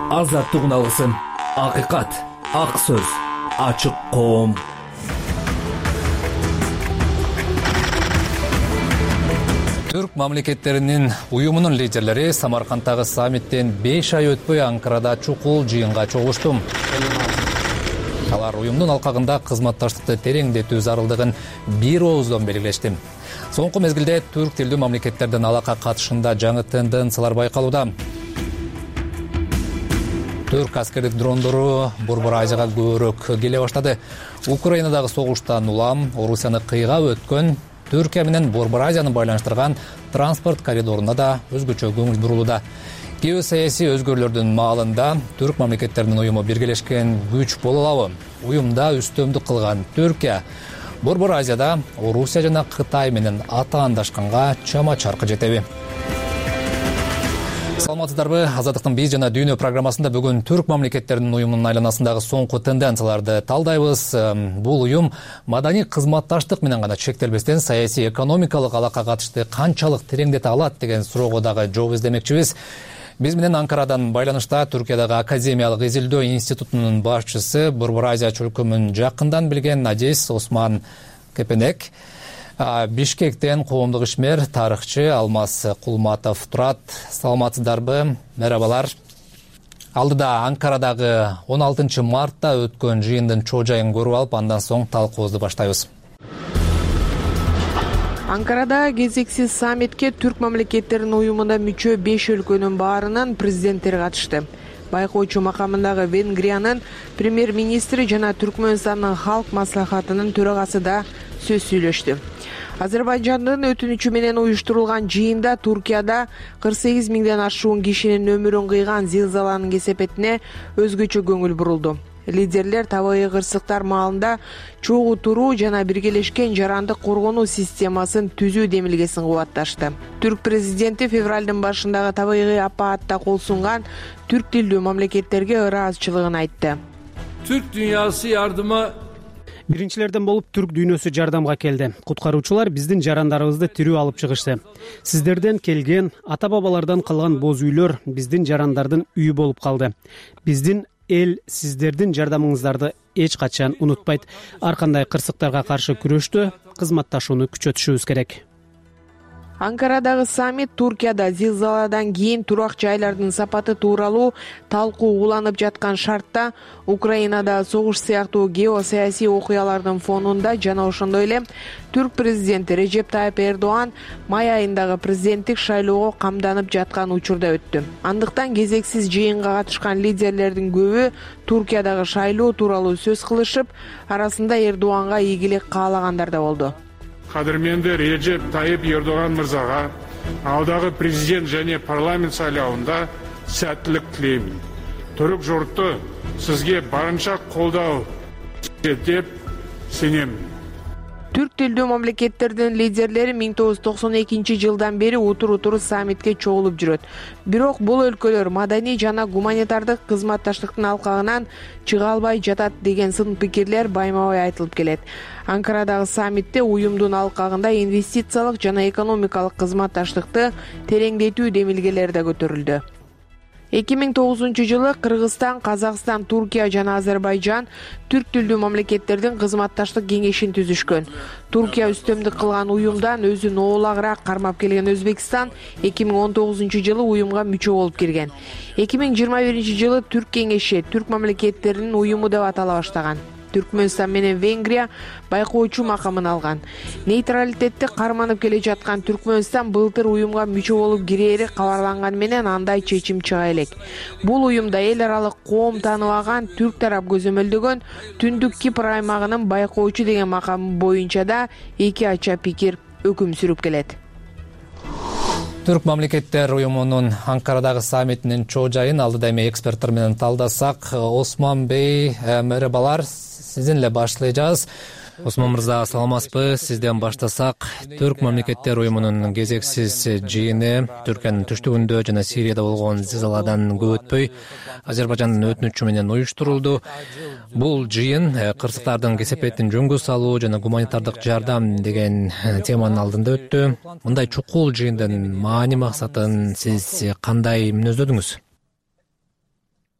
азаттык уналгысын, акыйкат, ак сөз, ачык коом. Түрк мамлекеттеринин уюмунун лидерлери Самаркандагы саммиттен 5 ай өтпөй Анкарада чукул жыйынга чогушту. Алар уюмдун алкагында кызматташтыкты тереңдетүү зарылдыгын бир ооздон белгилешти. Соңку мезгилде түрк тилдүү мамлекеттердин алака катышында жаңы тенденциялар байкалууда. Түрк аскердик дрондору Борбор Азияга көбүрөөк келе баштады. Украинадагы согуштан улам Орусияны кыйга өткөн Түркия менен Борбор Азияны байланыштырган транспорт коридоруна да өзгөчө көңүл бурулууда. Геосаясий өзгөрүүлөрдүн маалында түрк мамлекеттеринин уюму биргелешкен күч боло алабы? Уюмда үстөмдүк кылган Түркия Борбор Азияда Орусия жана Кытай менен атаандашканга чама чаркы жетеби? Саламатсыздарбы? Азаттыктын биз жана дүйнө программасында бүгүн түрк мамлекеттеринин уюмунун айланасындагы соңку тенденцияларды талдайбыз. Бул уюм маданий кызматташтык менен гана чектелбестен саясий экономикалык алака катышты канчалык тереңдете алат деген суроого дагы жооп издемекчибиз. Биз менен Анкарадан байланышта Түркиядагы Академиялык изилдөө институтунун башчысы, Борбор Азия чөлкөмүн жакындан билген Надис Осман Кепенек, Бишкектен коомдук ишмер, тарыхчы Алмаз Кулматов турат. Саламатсыздарбы? Мерабалар. Алдыда Анкарадагы 16 мартта өткөн жыйындын чоо жайын көрүп алып, андан соң талкуубузду баштайбыз. Анкарада кезексиз саммитке түрк мамлекеттеринин уюмуна мүчө 5 өлкөнүн баарынын президенттери катышты. Байкоочу макамындагы Венгриянын премьер-министри жана Түркмөнстандын халк маслахатынын төрагасы да сөз сүйлөштү. Азербайжандын өтүнүчү менен уюштурулган жыйында Туркияда 48 миңден ашуун кишинин өмүрүн кыйган зилзаланын кесепетине өзгөчө көңүл бурулду. Лидерлер табигый кырсыктар маалында чогуу туруу жана биргелешкен жарандык коргонуу системасын түзүү демилгесин кубатташты. Түрк президенти февралдын башындагы табигый апаатта кол сунган түрк тилдүү мамлекеттерге ыраазычылыгын айтты. Türk dünyası yardıma Биринчилерден болуп түрк дүйнөсү жардамга келди. Куткаруучулар биздин жарандарыбызды тирүү алып чыгышты. Сиздерден келген ата-бабалардан калган боз үйлөр биздин жарандардын үйү болуп калды. Биздин эл сиздердин жардамыңыздарды эч качан унутпайт. Ар кандай кырсыктарга каршы күрөштө кызматташууну күчөтүшүбүз керек. Анкарадагы саммит Туркияда зилзаладан кийин турак жайлардын сапаты тууралуу талкуу уланып жаткан шартта Украинада согуш сыяктуу геосаясий окуялардын фонунда жана ошондой эле түрк президенти Режеп Тайып Эрдоан май айындагы президенттик шайлоого камданып жаткан учурда өттү. Андыктан кезексиз жыйынга катышкан лидерлердин көбү Туркиядагы шайлоо тууралуу сөз кылышып, арасында Эрдоанга ийгилик каалагандар да болду. Кадырменди Режеп Тайып Эрдоған мырзаға алдағы президент және парламент сайлауында сәттілік тілеймін. Түрік жұрты сізге барынша қолдау деп сенемін. Түрк тилдүү мамлекеттердин лидерлери 1992 жылдан бери утур-утур саммитке чогулуп жүрөт. Бирок бул өлкөлөр маданий жана гуманитардык кызматташтыктын алкагынан чыга албай жатат деген сын пикирлер байма-бай айтылып келет. Анкарадагы саммитте уюмдун алкагында инвестициялык жана экономикалык кызматташтыкты тереңдетүү демилгелери да көтөрүлдү. 2009 жылы Кыргызстан, Казакстан, Туркия жана Азербайжан түрк тилдүү мамлекеттердин кызматташтык кеңешин түзүшкөн. Туркия үстөмдүк кылган уюмдан өзүн оолагыраак кармап келген Өзбекстан 2019 жылы уюмга мүчө болуп кирген. 2021 жылы Түрк кеңеши түрк мамлекеттеринин уюму деп атала баштаган. Түркмөнстан менен Венгрия байкоочу макамын алган. Нейтралитетти карманып келе жаткан Түркмөнстан былтыр уюмга мүчө болуп кирери кабарланган менен андай чечим чыга элек. Бул уюмда эл аралык коом тааныбаган түрк тарап көзөмөлдөгөн Түндүк Кипр аймагынын байкоочу деген макамы боюнча да эки ача пикир өкүм сүрүп келет. Түрк мамлекеттер уюмунун Анкарадагы саммитинин чоо жайын алдыда эми эксперттер менен талдасак. Осман Бей, мерабалар, сизден эле баштайбыз. Осман мырза, саламатсызбы? Сизден баштасак, Түрк мамлекеттер уюмунун кезексиз жыйыны Түркиянын түштүгүндө жана Сирияда болгон зилзаладан көп өтпөй Азербайжандын өтүнүчү менен уюштурулду. Бул жыйын кырсыктардын кесепетин жөнгө салуу жана гуманитардык жардам деген теманын алдында өттү. Мындай чукул жыйындын маани максатын сиз кандай мүнөздөдүңүз?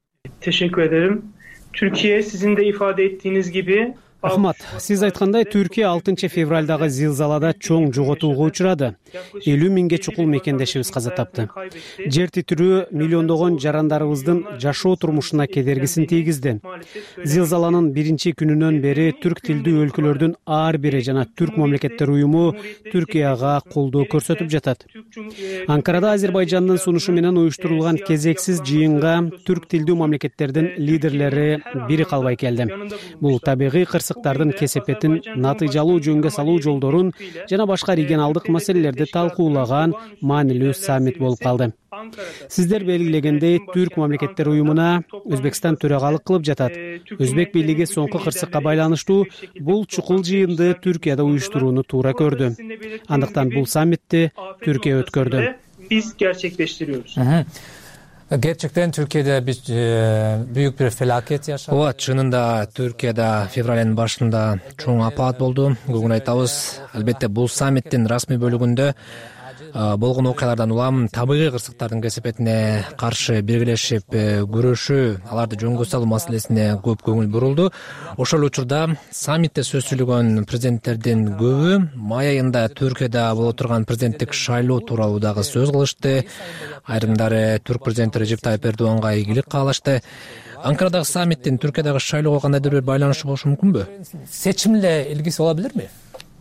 Teşekkür ederim. Türkiye sizin de ifade ettiğiniz gibi Ахмат, сиз айткандай Түркия 6 февралдагы зилзалада чоң жоготууга учурады. 50 миңге чукул мекендешибиз каза тапты. Жер титирөө миллиондогон жарандарыбыздын жашоо турмушуна кедергисин тийгизди. Зилзаланын биринчи күнүнөн бери түрк тилдүү өлкөлөрдүн ар бири жана түрк мамлекеттер уюму Түркияга колдоо көрсөтүп жатат. Анкарада Азербайжандын сунушу менен уюштурулган кезексиз жыйынга түрк тилдүү мамлекеттердин лидерлери бири калбай келди. Бул табигый кырсыктардын кесепетин натыйжалуу жөнгө салуу жолдорун жана башка регионалдык маселелерди талкуулаган маанилүү саммит болуп калды. Сиздер белгилегендей, түрк мамлекеттер уюмуна Өзбекстан төрагалык кылып жатат. Өзбек бийлиги соңку кырсыкка байланыштуу бул чукул жыйынды Түркияда уюштурууну туура көрдү. Андыктан бул саммитти Түркия өткөрдү. Biz gerçekleştiriyoruz. Gerçekten Türkiye'de büyük bir felaket yaşadı. Ооба, чынында Түркияда февралдын башында чоң апат болду. Бүгүн айтабыз, албетте бул саммиттин расмий бөлүгүндө болгон окуялардан улам табигый кырсыктардын кесепетине каршы биргелешип күрөшүү, аларды жөнгө салуу маселесине көп көңүл бурулду. Ошол учурда саммитте сөз сүйлөгөн президенттердин көбү май айында Түркияда боло турган президенттик шайлоо тууралуу дагы сөз кылышты. Айрымдары түрк президенти Режеп Тайып Эрдоганга ийгилик каалашты. Анкарадагы саммиттин Түркиядагы шайлоого кандайдыр бир байланышы болушу мүмкүнбү? Seçimle ilgisi olabilir mi?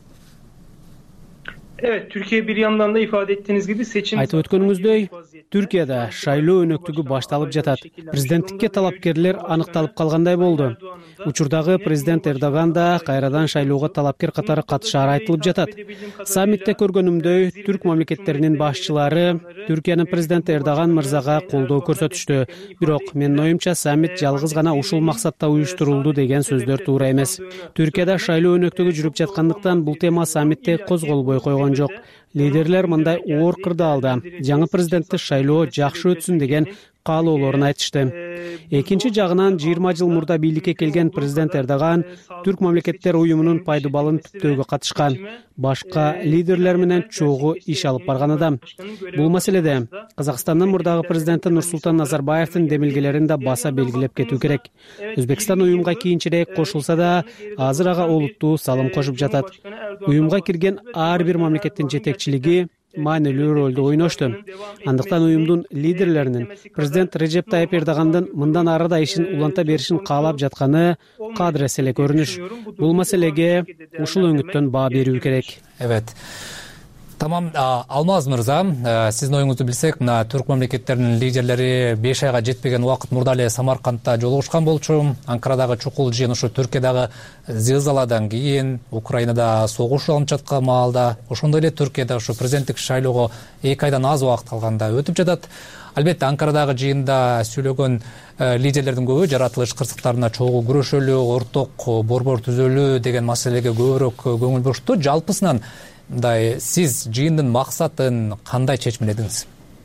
Evet, Türkiye bir yandan da ifade ettiğiniz gibi seçim... Айтып өткөнүңүздөй, Түркияда шайлоо өнөктүгү башталып жатат. Президенттикке талапкерлер аныкталып калгандай болду. Учурдагы президент Эрдоган да кайрадан шайлоого талапкер катары катышары айтылып жатат. Саммитте көргөнүмдөй, түрк мамлекеттеринин башчылары Түркиянын президенти Эрдоган мырзага колдоо көрсөтүштү. Бирок менин оюмча саммит жалгыз гана ушул максатта уюштурулду деген сөздөр туура эмес. Түркияда шайлоо өнөктүгү жүрүп жаткандыктан бул тема саммитте козголбой койгон жок. Лидерлер мындай оор кырдаалда жаңы президенттик шайлоо жакшы өтсүн деген каалоолорун айтышты. Экинчи жагынан 20 жыл мурда бийликке келген президент Эрдоган түрк мамлекеттер уюмунун пайдубалын түптөөгө катышкан. Башка лидерлер менен чогуу иш алып барган адам. Бул маселеде Казакстандын мурдагы президенти Нурсултан Назарбаевдин демилгелерин да баса белгилеп кетүү керек. Өзбекстан уюмга кийинчерээк кошулса да, азыр ага олуттуу салым кошуп жатат. Уюмга кирген ар бир мамлекеттин жетекчилиги маанилүү ролду ойношту. Андыктан уюмдун лидерлеринин президент Режеп Тайып Эрдогандын мындан ары да ишин уланта беришин каалап жатканы кадырес эле көрүнүш. Бул маселеге ушул өңүттөн баа берүү керек. Evet. Tamam, Алмаз мырза, сиздин оюңузду билсек, мына түрк мамлекеттеринин лидерлери 5 айга жетпеген убакыт мурда эле Самаркандта жолугушкан болчу. Анкарадагы чукул жыйын ушу Түркиядагы зилзаладан кийин, Украинада согуш алынып жаткан маалда, ошондой эле Түркияда ушу президенттик шайлоого 2 айдан аз убакыт калганда өтүп жатат. Албетте Анкарадагы жыйында сүйлөгөн лидерлердин көбү жаратылыш кырсыктарына чогуу күрөшөлү, орток борбор түзөлү деген маселеге көбүрөөк көңүл бурушту. Жалпысынан сиз жыйындын максатын кандай чечмеледиңиз?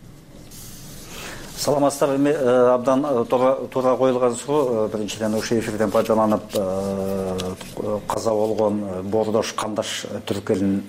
Саламатсыздар, абдан туура коюлган суроо. Биринчиден ушул эфирден пайдаланып, каза болгон боордош кандаш түрк элин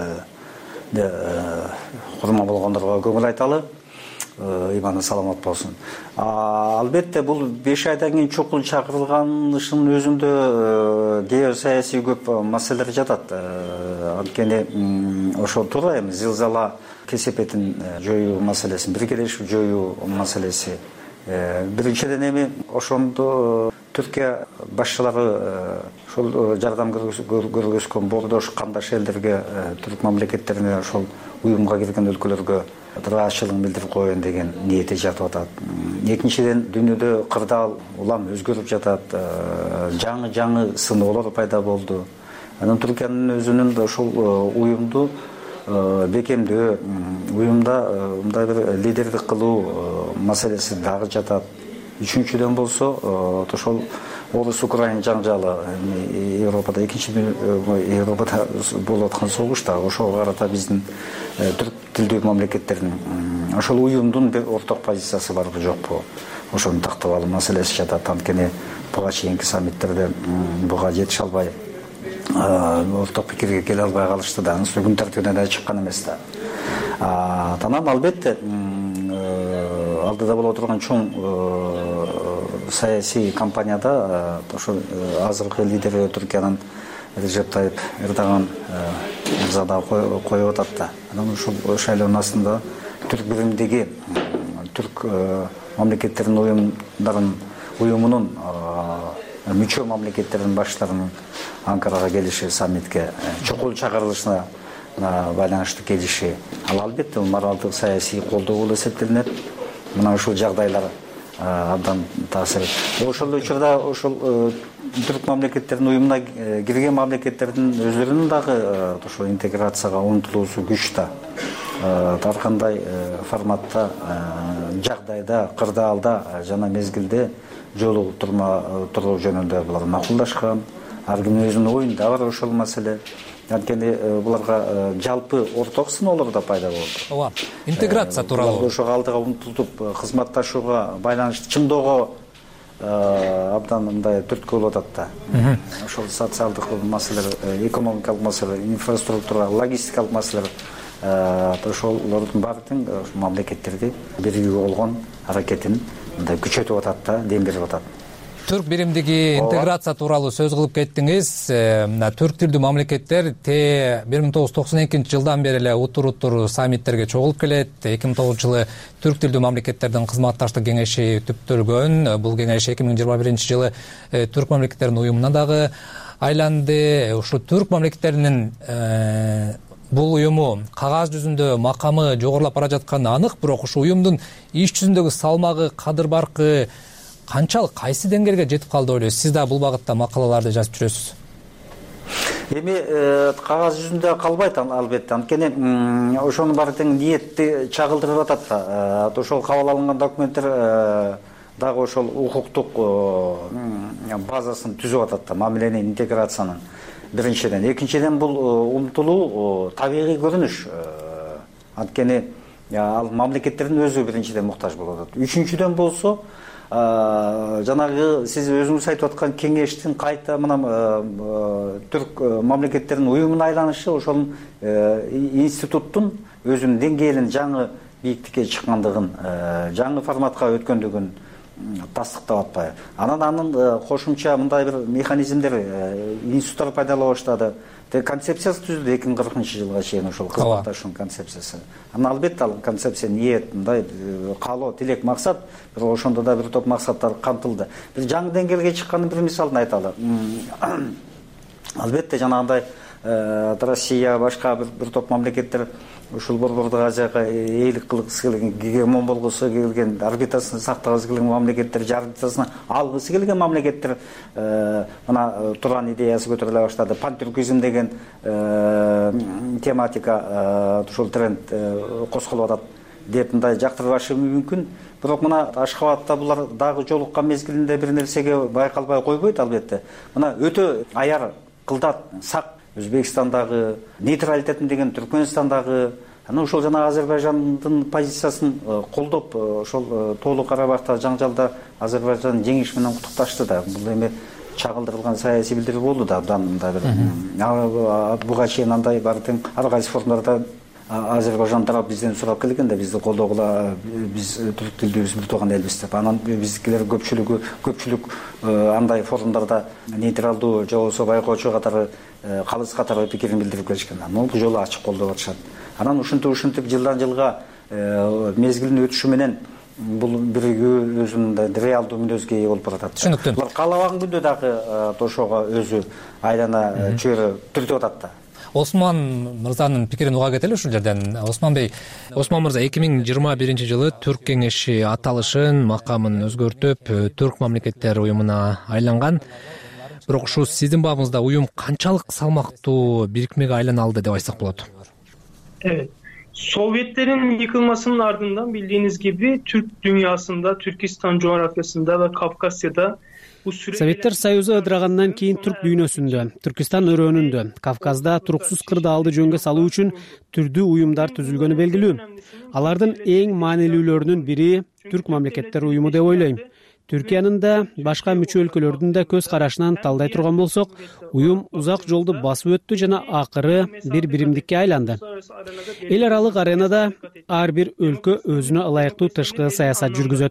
курман болгондорго көңүл айталы. Иманы саламат болсун. Албетте бул 5 айдан кийин чукул чакырылганышынын өзүндө геосаясий көп маселелер жатат. Анткени ошол туура эми зилзала кесепетин жоюу маселесин, биргелешип жоюу маселеси. Биринчиден эми ошондо Түркия башчылары ошол жардам көргөзгөн боордош кандаш элдерге, түрк мамлекеттерине, ошол уюмга кирген өлкөлөргө ыраазычылыгын билдирип коеюн деген ниети жатып атат. Экинчиден дүйнөдө кырдаал улам өзгөрүп жатат, жаңы сыноолор пайда болду. Анан Түркиянын өзүнүн ошол уюмду бекемдөө, уюмда мындай бир лидердик кылуу маселеси дагы жатат. Үчүнчүдөн болсо, ошол Орус-Украин жаңжалы Европада, экинчи Европада болуп аткан согушта, ошого карата биздин түрк тилдүү мамлекеттердин ошол уюмдун бир орток позициясы барбы жокпу? Ошону тактап алуу маселеси жатат. Анткени буга чейинки саммиттерде буга жетише албай, орток пикирге келе албай калышты да, анын күн тартибине да чыккан эмес да. Танам албетте алдыда боло турган чоң саясий кампанияда ошол азыркы лидери Түркиянын Режеп Тайып Эрдоган мырза да коюп атат да. Анан ушул шайлоонун астында түрк биримдиги түрк мамлекеттердин уюмунун мүчө мамлекеттердин баштарынын Анкарага келиши, саммитке чокул чакырылышына байланыштуу келиши. Ал албетте моралдык саясий колдоо болуп эсептелинет. Мына ушул жагдайлар абдан таасир. Ошол учурда ошол түрк мамлекеттердин уюмуна кирген мамлекеттердин өзлөрүнүн дагы ошол интеграцияга умтулуусу күч да. Ар кандай форматта, жагдайда, кырдаалда жана мезгилде жолугуп туруу жөнүндө булар макулдашкан. Ар кимдин өзүнүн оюнда бар ошол маселе. Анткени буларга жалпы орток сыноолор да пайда болду. Ооба, интеграция тууралуу. Ошого алдыга умтулуп кызматташууга байланыштуу чыңдоого абдан мындай түрткү болуп атат да. Ошол социалдык маселелер, экономикалык маселелер, инфраструктура, логистикалык маселелер ошолордун баардыгын мамлекеттерди биригүү болгон аракетин мындай күчөтүп атат да, дем берип атат. Түрк биримдиги интеграция тууралуу сөз кылып кеттиңиз. Түрк тилдүү мамлекеттер 1992 жылдан бери эле утур саммиттерге чогулуп келет. 2009 жылы түрк тилдүү мамлекеттердин кызматташтык кеңеши түптөлгөн. Бул кеңеш 2021 жылы түрк мамлекеттердин уюмуна дагы айланды. Ушу түрк мамлекеттеринин бул уюму кагаз жүзүндө макамы жогорулап бара жатканы анык, бирок ушу уюмдун иш жүзүндөгү салмагы, кадыр баркы канчалык, кайсы деңгээлге жетип калды ойлойсуз? Сиз да бул багытта макалаларды жазып жүрөсүз. Эми кагаз жүзүндө калбайт албетте. Анткени ошонун баары тең ниетти чагылдырып атат да. Ошол кабыл алынган документтер дагы ошол укуктук базасын түзүп атат да, мамиленин, интеграциянын. Биринчиден, экинчиден бул умтулуу табигый көрүнүш. Анткени ал мамлекеттердин өзү биринчиден муктаж болуп атат. Үчүнчүдөн болсо жанагы сиз өзүңүз айтып аткан кеңештин кайта мына түрк мамлекеттердин уюмуна айланышы ошол институттун өзүнүн деңгээлин жаңы бийиктикке чыккандыгын, жаңы форматка өткөндүгүн тастыктап атпайбы. Анын кошумча мындай бир механизмдер, институттар пайдалана баштады. Концепциясы түзүлдү 2040 жылга чейин ошол кызматташуунун концепциясы. Анан албетте ал концепция ниет, мындай каалоо, тилек, максат, бирок ошондо да бир топ максаттар камтылды. Бир жаңы деңгээлге чыккандын бир мисалын айталы. Албетте жанагындай Россия, башка бир топ мамлекеттер ушул Борбордук Азияга ээлик кылгысы келген, гегемон болгусу келген, орбитасын сактагысы келген мамлекеттер, жар орбитасына алгысы келген мамлекеттер мына Туран идеясы көтөрүлө баштады. Пантүркизм деген тематика ушул тренд козголуп атат деп мындай жактырбашы мүмкүн. Бирок мына Ашхабадта булар дагы жолуккан мезгилинде бир нерсеге байкалбай койбойт албетте. Мына өтө аяр, кылдат, сак Өзбекстандагы, нейтралитетин деген Түркмөнстандагы, анан ошол жана Азербайжандын позициясын колдоп, ошол Тоолуу Карабахта жаңжалда Азербайжан жеңиш менен куттукташты да. Бул эми чагылдырылган саясий билдирүү болду да, абдан мындай бир буга чейин андай баары тең ар кайсы форумдарда Азербайжан тарап бизден сурап келген да, бизди колдогула, биз түрк тилдүүбүз бир тууган элбиз деп. Анан биздикилер көпчүлүк андай форумдарда нейтралдуу же болбосо байкоочу катары, калыс катары пикирин билдирип келишкен. Бул жолу ачык колдоп атышат. Анан ушинтип жылдан жылга мезгилдин өтүшү менен бул биригүү өзүнүн реалдуу мүнөзгө ээ болуп баратат. Түшүнүктүү. Булар каалабаган күндө дагы ошого өзү айлана чөйрө түртүп атат да. Осман мырзанын пикирин уга кетели ушул жерден. Осман мырза 2021 жылы Түрк кеңеши аталышын, макамын өзгөртүп, түрк мамлекеттер уюмуна айланган. Бирок ушу сиздин бабыңызда уюм канчалык салмактуу бирикмеге айлана алды деп айтсак болот? Evet. Sovyetlerin yıkılmasının ardından bildiğiniz gibi Türk dünyasında, Türkistan coğrafyasında ve Kafkasya'da Советтер Союзу ыдырагандан кийин түрк дүйнөсүндө, Түркистан өрөөнүндө, Кавказда туруксуз кырдаалды жөнгө салуу үчүн түрдүү уюмдар түзүлгөнү белгилүү. Алардын эң маанилүүлөрүнүн бири Түрк мамлекеттер уюму деп ойлойм. Түркиянын да, башка мүчө өлкөлөрдүн да көз карашынан талдай турган болсок, уюм узак жолду басып өттү жана акыры бир биримдикке айланды. Эл аралык аренада ар бир өлкө өзүнө ылайыктуу тышкы саясат жүргүзөт.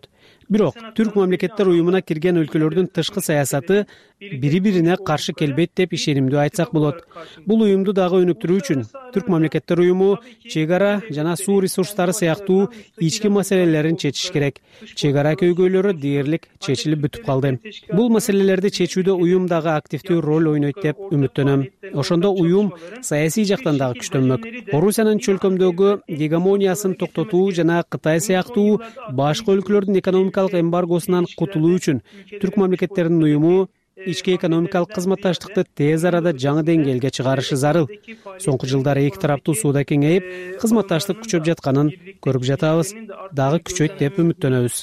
Бирок түрк мамлекеттер уюмуна кирген өлкөлөрдүн тышкы саясаты бири бирине каршы келбейт деп ишенимдүү айтсак болот. Бул уюмду дагы өнүктүрүү үчүн түрк мамлекеттер уюму чек ара жана суу ресурстары сыяктуу ички маселелерин чечиш керек. Чек ара көйгөйлөрү дээрлик чечилип бүтүп калды. Бул маселелерди чечүүдө уюм дагы активдүү роль ойнойт деп үмүттөнөм. Ошондо уюм саясий жактан дагы күчтөнмөк. Орусиянын чөлкөмдөгү гегемониясын токтотуу жана Кытай сыяктуу башка өлкөлөрдүн экономикалык эмбаргосунан кутулуу үчүн түрк мамлекеттеринин уюму ички экономикалык кызматташтыкты тез арада жаңы деңгээлге чыгарышы зарыл. Соңку жылдары эки тараптуу сууда кеңейип, кызматташтык күчөп жатканын көрүп жатабыз. Дагы күчөйт деп үмүттөнөбүз.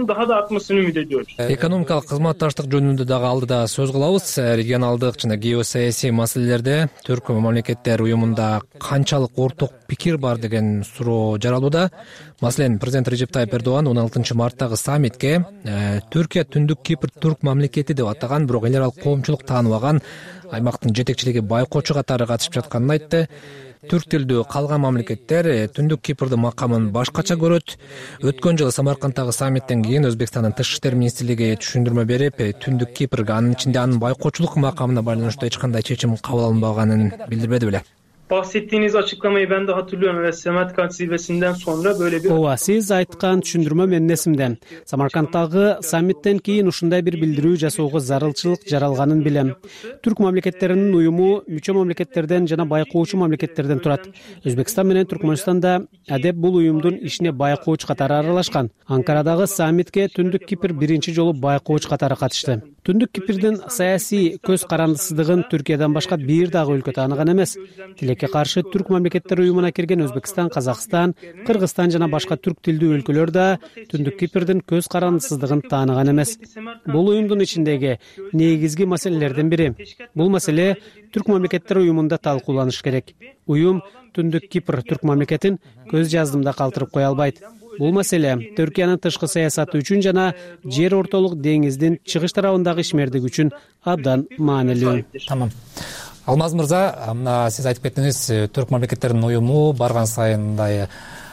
Экономикалык кызматташтык жөнүндө дагы алдыда сөз кылабыз. Регионалдык жана геосаясий маселелерде түрк мамлекеттер уюмунда канчалык орток пикир бар деген суроо жаралууда. Маселен, президент Режеп Тайып Эрдоган 16 марттагы саммитке Түркия Түндүк Кипр түрк мамлекети деп атаган, бирок эл аралык коомчулук тааныбаган аймактын жетекчилиги байкоочу катары катышып жатканын айтты. Түрк тилдүү калган мамлекеттер Түндүк Кипрдин макамын башкача көрөт. Өткөн жылы Самаркандтагы саммиттен кийин Өзбекстандын тышкы иштер министрлиги түшүндүрмө берип, Түндүк Кипрге, анын ичинде анын байкоочулук макамына байланыштуу эч кандай чечим кабыл алынбаганын билдирбеди беле. Bahsettiğiniz açıklamayı ben de hatırlıyorum ve Semerkant zirvesinden sonra böyle bir... Ооба, сиз айткан түшүндүрмө менин эсимде. Самаркандтагы саммиттен кийин ушундай бир билдирүү жасоого зарылчылык жаралганын билем. Түрк мамлекеттеринин уюму мүчө мамлекеттерден жана байкоочу мамлекеттерден турат. Өзбекстан менен Түркмөнстан да адеп бул уюмдун ишине байкооч катары аралашкан. Анкарадагы саммитке Түндүк Кипр биринчи жолу байкооч катары катышты. Түндүк Кипрдин саясий көз карандысыздыгын Түркиядан башка бир дагы өлкө тааныган эмес. Тилекке каршы түрк мамлекеттер уюмуна кирген Өзбекстан, Казакстан, Кыргызстан жана башка түрк тилдүү өлкөлөр да Түндүк Кипрдин көз карандысыздыгын тааныган эмес. Бул уюмдун ичиндеги негизги маселелердин бири. Бул маселе түрк мамлекеттер уюмунда талкууланыш керек. Уюм Түндүк Кипр түрк мамлекетин көз жаздымда калтырып кое албайт. Бул маселе Түркиянын тышкы саясаты үчүн жана жер ортолук деңиздин чыгыш тарабындагы ишмердиги үчүн абдан маанилүү. Тамам. Алмаз мырза, мына сиз айтып кеттиңиз, түрк мамлекеттеринин уюму барган сайын мындай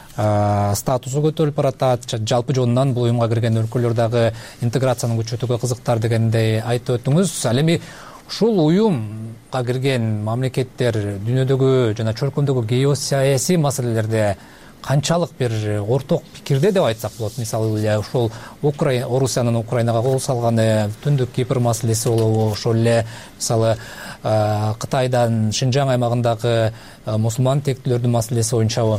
статусу көтөрүлүп баратат, жалпы жонунан бул уюмга кирген өлкөлөр дагы интеграциянын күчөтүүгө кызыктар дегендей айтып өттүңүз. Ал эми ушул уюмга кирген мамлекеттер дүйнөдөгү жана чөлкөмдөгү геосаясий маселелерде канчалык бир орток пикирде деп айтсак болот. Мисалы эле ушул Орусиянын Украинага кол салганы, Түндүк Кипр маселеси болобу, ошол эле мисалы Кытайдан Шинжаң аймагындагы мусулман тектүүлөрдүн маселеси боюнчабы?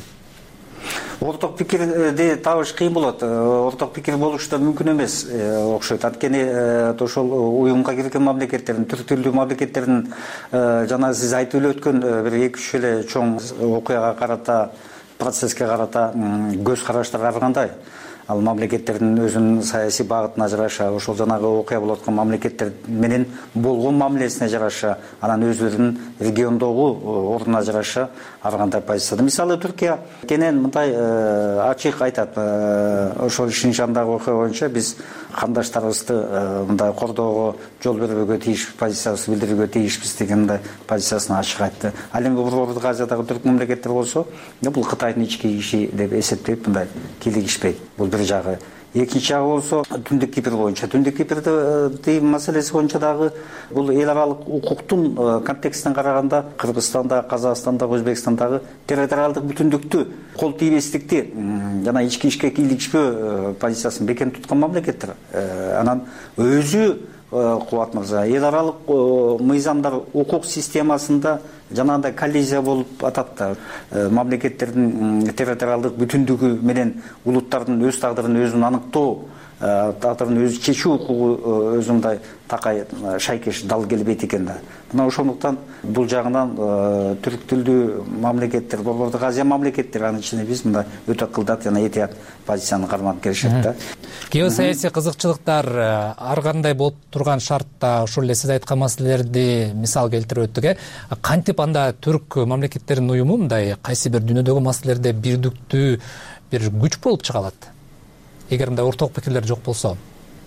Орток пикирди табыш кыйын болот. Орток пикир болушу да мүмкүн эмес окшойт. Анткени ошол уюмга кирген мамлекеттердин, түрк тилдүү мамлекеттердин жана сиз айтып өткөн бир 2-3 эле чоң окуяга карата, процесске карата көз караштары ар кандай. Ал мамлекеттердин өзүнүн саясий багытына жараша, ошол жанагы окуя болуп аткан мамлекеттер менен болгон мамилесине жараша, анан өзүлөрүнүн региондогу ордуна жараша ар кандай позицияда. Мисалы Түркия кенен мындай ачык айтат, ошол Шинжаңдагы окуя боюнча биз кандаштарыбызды мындай кордоого жол бербөөгө тийиш позициясы билдирүүгө тийишпиз деген мындай позициясын ачык айтты. Ал эми Ордук Азиядагы түрк мамлекеттер болсо, бул Кытайдын ички иши деп эсептейт, мындай кийлигишпейт. Бул бир жагы. Экинчи жагы болсо Түндүк Кипр боюнча. Түндүк Кипрдин маселеси боюнча дагы бул эл аралык укуктун контекстинен караганда Кыргызстанда, Казакстанда, Өзбекстандагы территориалдык бүтүндүктү, кол тийбестикти жана ички ишке кийлигишпөө позициясын бекем туткан мамлекеттер. Анан өзү Кубат мырза, эл аралык мыйзамдар укук системасында жанагындай коллизия болуп атат да. Мамлекеттердин территориалдык бүтүндүгү менен улуттардын өз тагдырын өзүн аныктоо, тагдырын өзү чечүү укугу өзүндай такай шайкеш дал келбейт экен да. Мына ошондуктан бул жагынан түрк тилдүү мамлекеттер, Ордук Азия мамлекеттери, анын ичинде биз мындай өтө кылдат жана этият позицияны кармап келишет да. Геосаясий кызыкчылыктар ар кандай болуп турган шартта ушул эле сиз айткан маселелерди мисал келтирип өттүк. Кантип анда түрк мамлекеттеринин уюму мындай кайсы бир дүйнөдөгү маселелерде бирдиктүү бир күч болуп чыга алат? Эгер мындай орток пикирлер жок болсо.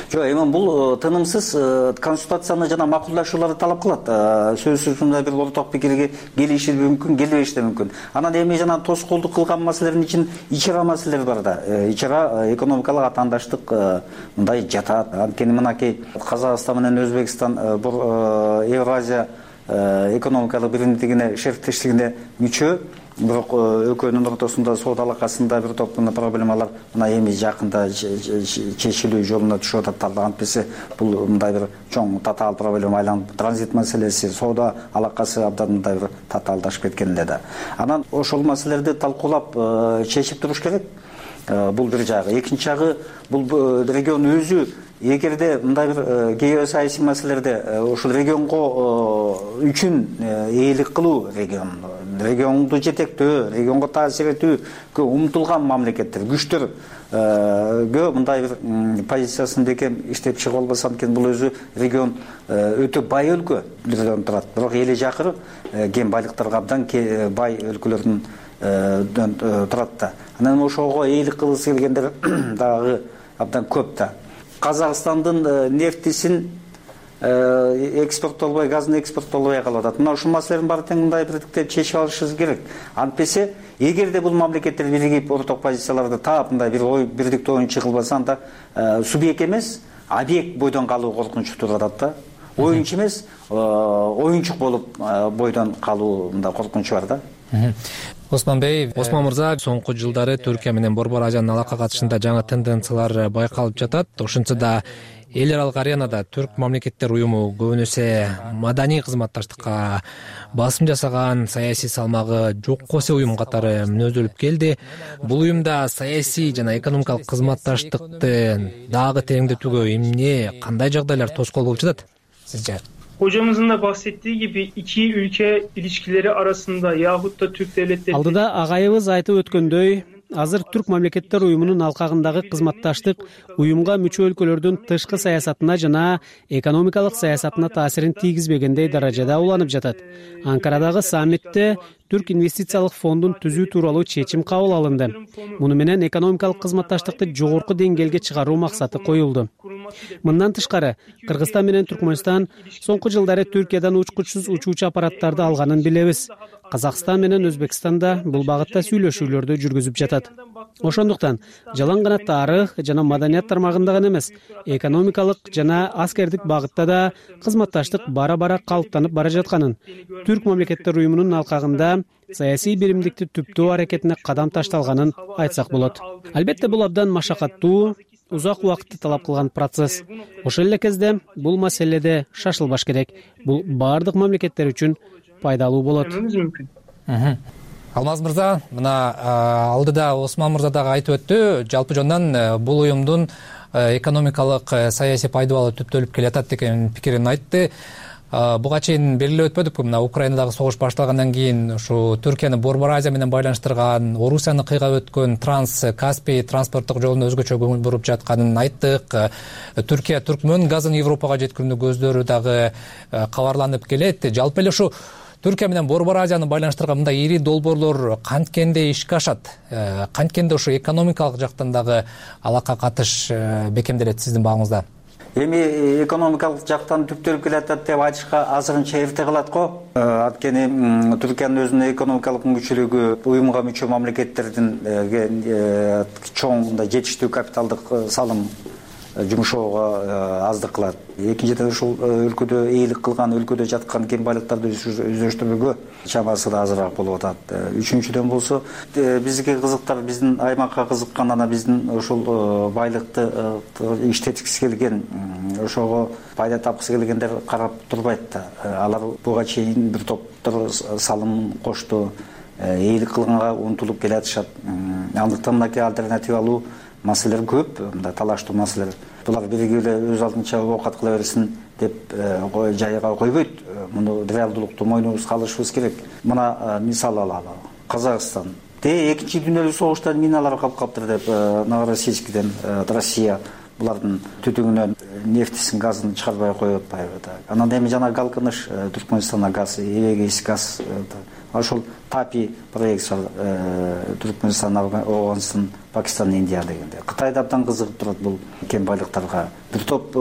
Жок, эми бул тынымсыз консультацияны жана макулдашууларды талап кылат. Сөзсүз мындай бир орток пикирге келиши мүмкүн, келбеши да мүмкүн. Анан эми жана тоскоолдук кылган маселелердин ичин ичара маселелер бар да. Ичара экономикалык атаандаштык мындай жатат. Анткени мынакей Казакстан менен Өзбекстан бул Евразия экономикалык биримдигине, шерттештигине мүчө. Бирок экөөнүн ортосунда соода алакасында бир топ проблемалар мына эми жакында чечилүү жолуна түшүп атат. Антпесе бул мындай бир чоң татаал проблема айланып, транзит маселеси, соода алакасы абдан мындай бир татаалдашып кеткен эле да. Анан ошол маселелерди талкуулап чечип туруш керек. Бул бир жагы. Экинчи жагы бул регион өзү эгерде мындай бир геосаясий маселелерде ушул регионго үчүн ээлик кылуу, регионду жетектөө, регионго таасир этүүгө умтулган мамлекеттер, күчтөргө мындай бир позициясын бекем иштеп чыгып албаса, анткени бул өзү регион өтө бай өлкөдөн турат. Бирок эли жакыр кен байлыктарга абдан бай өлкөлөрдүн турат да. Анан ошого ээлик кылгысы келгендер дагы абдан көп да. Казакстандын нефтисин экспорттолбой, газын экспорттолбой калып атат. Мына ушул маселелердин баары тең мындай бирдиктеп чечип алышыбыз керек. Антпесе эгерде бул мамлекеттер биригип орток позицияларды таап мындай бир бирдиктүү оюн чыгылбаса, анда субъект эмес, объект бойдон калуу коркунучу туруп атат да. Оюнчу эмес, оюнчук болуп бойдон калуу мындай коркунучу бар да. Осман мырза, соңку жылдары Түркия менен Борбор Азиянын алака катышында жаңы тенденциялар байкалып жатат. Ошентсе да эл аралык аренада түрк мамлекеттер уюму көбүнөсө маданий кызматташтыкка басым жасаган, саясий салмагы жокко уюм катары мүнөздөлүп келди. Бул уюмда саясий жана экономикалык кызматташтыкты дагы тереңдетүүгө эмне, кандай жагдайлар тоскоол болуп жатат сизce? Hocamızın da bahsettiği gibi iki ülke ilişkileri arasında yahut da Türk devletleri... Алдыда агайыбыз айтып өткөндөй, азыр түрк мамлекеттер уюмунун алкагындагы кызматташтык уюмга мүчө өлкөлөрдүн тышкы саясатына жана экономикалык саясатына таасирин тийгизбегендей даражада уланып жатат. Анкарадагы саммитте Түрк инвестициялык фондун түзүү тууралуу чечим кабыл алынды. Муну менен экономикалык кызматташтыкты жогорку деңгээлге чыгаруу максаты коюлду. Мындан тышкары, Кыргызстан менен Түркмөнстан соңку жылдары Түркиядан учкучсуз учуучу аппараттарды алганын билебиз. Казакстан менен Өзбекстан да бул багытта сүйлөшүүлөрдү жүргүзүп жатат. Ошондуктан жалаң гана тарых жана маданият тармагында гана эмес, экономикалык жана аскердик багытта да кызматташтык бара-бара калыптанып бара жатканын, түрк мамлекеттер уюмунун алкагында саясий биримдикти түптөө аракетине кадам ташталганын айтсак болот. Албетте бул абдан машакаттуу, узак убакытты талап кылган процесс. Ошол эле кезде бул маселеде шашылбаш керек. Бул бардык мамлекеттер үчүн пайдалуу болот. Алмаз мырза, мына алдыда Осман мырза дагы айтып өттү, жалпы жондан бул уюмдун экономикалык саясий пайдабалы түптөлүп келатат деген пикирин айтты. Буга чейин белгилеп өтпөдүкпү, мына Украинадагы согуш башталгандан кийин ушу Түркияны Борбор Азия менен байланыштырган, Орусияны кыйгап өткөн Транс-Каспий транспорттук жолуна өзгөчө көңүл буруп жатканын айттык. Түркия Түркмөн газын Европага жеткирүүнү көздөрү дагы кабарланып келет. Жалпы эле ушу Түркия менен Борбор Азияны байланыштырган мындай ири долбоорлор канткенде ишке ашат? Канткенде ушу экономикалык жактан дагы алака катыш бекемделет сиздин багыңызда? Эми экономикалык жактан түптөлүп келатат деп айтышка азырынча эрте калат го. Анткени Түркиянын өзүнүн экономикалык мүчөлүгү уюмга мүчө мамлекеттердин чоң жетиштүү капиталдык салым жумшоого аздык кылат. Экинчиден ушул өлкөдө ээлик кылган, өлкөдө жаткан кен байлыктарды өздөштүрүүгө чамасы да азыраак болуп атат. Үчүнчүдөн болсо, бизге кызыктар, биздин аймакка кызыккан, анан биздин ушул байлыкты иштеткиси келген, ошого пайда тапкысы келгендер карап турбайт да. Алар буга чейин бир топтор салым кошту, ээлик кылганга умтулуп келатышат. Андыктан мынакей альтернативалуу маселелер көп, мындай талаштуу маселелер. Булар биригип эле өз алдынча оокат кыла берсин деп жайга койбойт. Муну реалдуулукту мойнубузга алышыбыз керек. Мына мисал алалы. Казакстан. Экинчи дүйнөлүк согуштан миналар калып калыптыр деп Новороссийскиден Россия булардын түтүгүнөн нефтисин газын чыгарбай коюп атпайбы. Анан эми жана Галкыныш Түркмөнстанда газ, Эвегис газ, ошол ТАПИ проект Түркмөнстан, Афганистан, Пакистан, Индия дегенде. Кытайда абдан кызыгып турат бул кен байлыктарга. Бир топ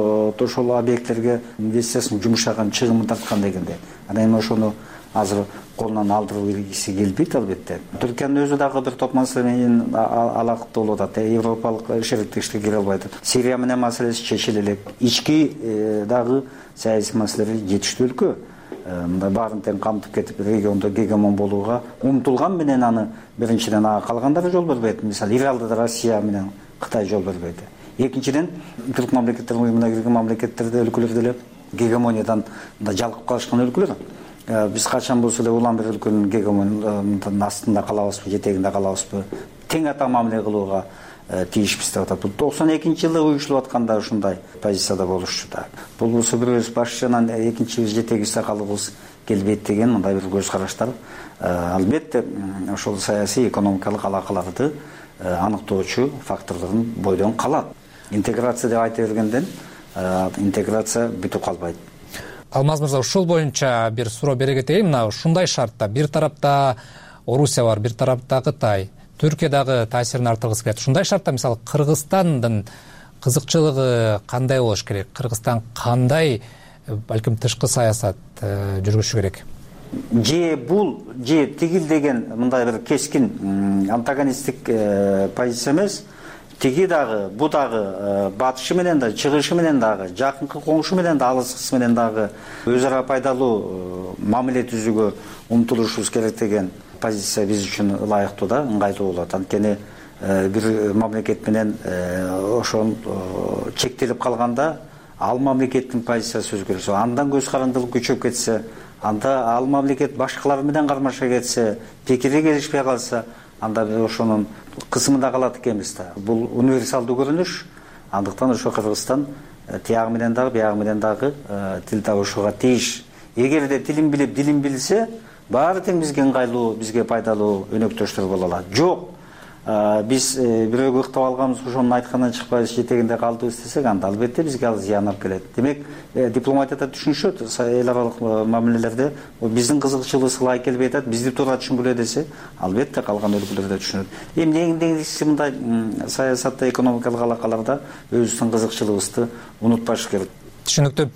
ошол объекттерге инвестициясын жумшаган, чыгымын тарткан дегенде. Анан эми ошону азыр колунан алдырып бергиси келбейт албетте. Түркиянын өзү дагы бир топ маселе менен алакыттуу болуп атат. Европалык шериктештик кире албай атат. Сирия менен маселеси чечиле элек. Ички дагы саясий маселелер жетиштүү өлкө. Мындай баарын тең камтып кетип региондо гегемон болууга умтулган менен аны биринчиден калгандары жол бербейт. Мисалы Иралда Россия менен Кытай жол бербейт. Экинчиден түрк мамлекеттердин уюмуна кирген мамлекеттерде өлкөлөр деле гегемониядан жалкып калышкан өлкөлөр. Биз качан болсо эле улам бир өлкөнүн гегемониясынын астында калабызбы, жетегинде калабызбы, тең ата мамиле кылууга тийишпиз деп атат. Бул 92-жылы уюштулуп атканда ушундай позицияда болушчу да. Бул болсо бирөөбүз башчынан экинчибиз жетегибизде калыбыз келбейт деген мындай бир көз караштар. Албетте ошол саясий экономикалык алакаларды аныктоочу факторлордун бойдон калат. Интеграция деп айта бергенден интеграция бүтүп калбайт. Алмаз мырза, ушул боюнча бир суроо бере кетейин. Мына ушундай шартта бир тарапта Орусия бар, бир тарапта Кытай, Түркия дагы таасирин артыргысы келет. Ушундай шартта мисалы Кыргызстандын кызыкчылыгы кандай болуш керек? Кыргызстан кандай балким тышкы саясат жүргүзүшү керек? Же бул, же тигил деген мындай бир кескин антагонисттик позиция эмес. Тиги дагы, бу дагы батышы менен да, чыгышы менен дагы, жакынкы коңшу менен да, алыскысы менен дагы өз ара пайдалуу мамиле түзүүгө умтулушубуз керек деген позиция биз үчүн ылайыктуу да, ыңгайлуу болот. Анткени бир мамлекет менен ошон чектелип калганда ал мамлекеттин позициясы өзгөрсө, андан көз карандылык күчөп кетсе, анда ал мамлекет башкалар менен кармаша кетсе, пикири келишпей калса, анда биз ошонун кысымында калат экенбиз да. Бул универсалдуу көрүнүш. Андыктан ошо Кыргызстан тиягы менен дагы, биягы менен дагы тил табышууга тийиш. Эгерде тилин билип, дилин билсе, баары тең бизге ыңгайлуу, бизге пайдалуу өнөктөштөр боло алат. Жок, биз бирөөгө ыктап алганбыз, ошонун айткандан чыкпайбыз, жетегинде калдыбыз десек, анда албетте бизге ал зыян алып келет. Демек, дипломатияда түшүнүшөт, эл аралык мамилелерде биздин кызыкчылыгыбызга ылайык келбей атат, бизди туура түшүнбүлө десе, албетте калган өлкөлөр да түшүнөт. Эми негизгиси мындай саясатта, экономикалык алакаларда өзүбүздүн кызыкчылыгыбызды унутпаш керек. Түшүнүктүү.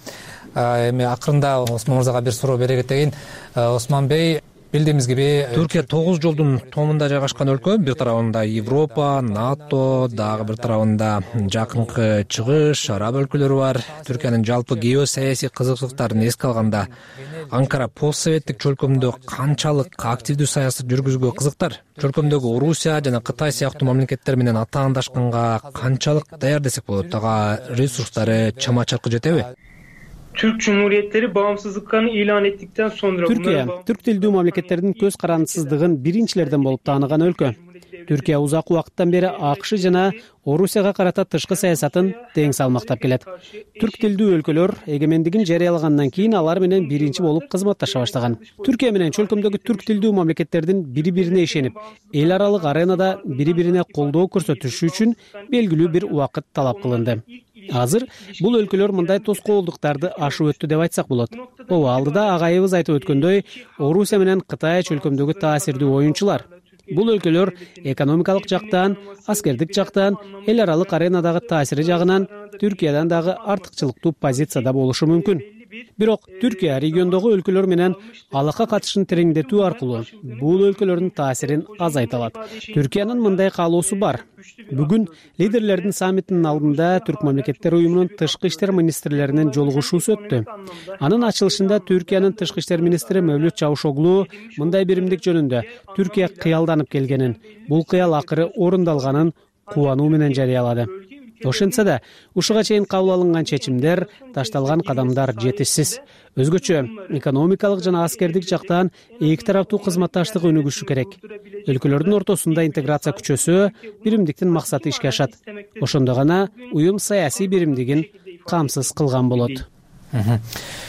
Эми акырында Осмон мырзага бир суроо бере кетейин. Осмон бей, билдигибиз gibi Түркия 9 жолдун томунда жайгашкан өлкө. Бир тарабында Европа, НАТО, дагы бир тарабында жакынкы чыгыш, араб өлкөлөрү бар. Түркиянын жалпы геосаясий кызыкчылыктарын эске алганда, Анкара постсоветтик чөлкөмдө канчалык активдүү саясат жүргүзүүгө кызыктар? Чөлкөмдөгү Орусия жана Кытай сыяктуу мамлекеттер менен атаандашканга канчалык даяр десек болот? Дагы ресурстары чама-чаркы жетеби? Türk Cumhuriyetleri bağımsızlıklarını ilan ettikten sonra Türkiye, Türk tilдүү мамлекеттердин көз карандысыздыгын биринчилерден болуп тааныган өлкө. Түркия узак убакыттан бери АКШ жана Орусияга карата тышкы саясатын тең салмактап келет. Түрк тилдүү өлкөлөр эгемендигин жарыялагандан кийин алар менен биринчи болуп кызматташа баштаган. Түркия менен чөлкөмдөгү түрк тилдүү мамлекеттердин бири-бирине ишенип, эл аралык аренада бири-бирине колдоо көрсөтүшү үчүн белгилүү бир убакыт талап кылынды. Азыр бул өлкөлөр мындай тоскоолдуктарды ашып өттү деп айтсак болот. Ооба, алдыда агайыбыз айтып өткөндөй, Орусия менен Кытай чөлкөмдөгү таасирдүү оюнчулар. Бул өлкөлөр экономикалык жактан, аскердик жактан, эл аралык аренадагы таасири жагынан Түркиядан дагы артыкчылыктуу позицияда болушу мүмкүн. Бирок Түркия региондогу өлкөлөр менен алака катышын тереңдетүү аркылуу бул өлкөлөрдүн таасирин азайта алат. Түркиянын мындай каалоосу бар. Бүгүн лидерлердин саммитинин алдында Түрк мамлекеттер уюмунун тышкы иштер министрлеринин жолугушуусу өттү. Анын ачылышында Түркиянын тышкы иштер министри Мевлют Чавушоглу мындай биримдик жөнүндө Түркия кыялданып келгенин, бул кыял акыры орундалганын кубануу менен жарыялады. Ошентсе да, ушуга чейин кабыл алынган чечимдер, ташталган кадамдар жетишсиз. Өзгөчө экономикалык жана аскердик жактан эки тараптуу кызматташтык өнүгүшү керек. Өлкөлөрдүн ортосунда интеграция күчөсө, биримдиктин максаты ишке ашат. Ошондо гана уюм саясий биримдигин камсыз кылган болот.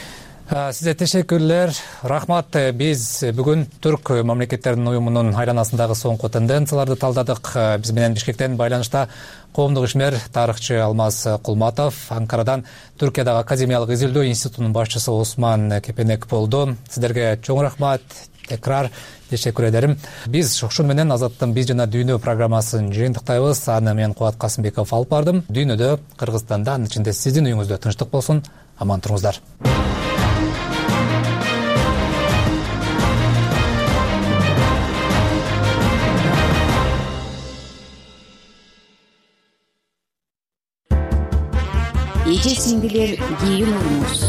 Сизге тешеккүрлөр. Рахмат. Биз бүгүн түрк мамлекеттеринин уюмунун айланасындагы соңку тенденцияларды талдадык. Биз менен Бишкектен байланышта коомдук ишмер, тарыхчы Алмаз Кулматов, Анкарадан Түркиядагы Академиялык изилдөө институтунун башчысы Усман Кепенек болду. Сиздерге чоң рахмат. Текрар тешеккүр эдерим. Биз ошону менен Азаттын биз жана дүйнө программасын жыйынтыктайбыз. Аны мен Кубат Касымбеков алып бардым. Дүйнөдө, Кыргызстанда, анын ичинде сиздин үйүңүздө тынчтык болсун. Аман туруңуздар. Эже сиңдилер, кийин уруңуз.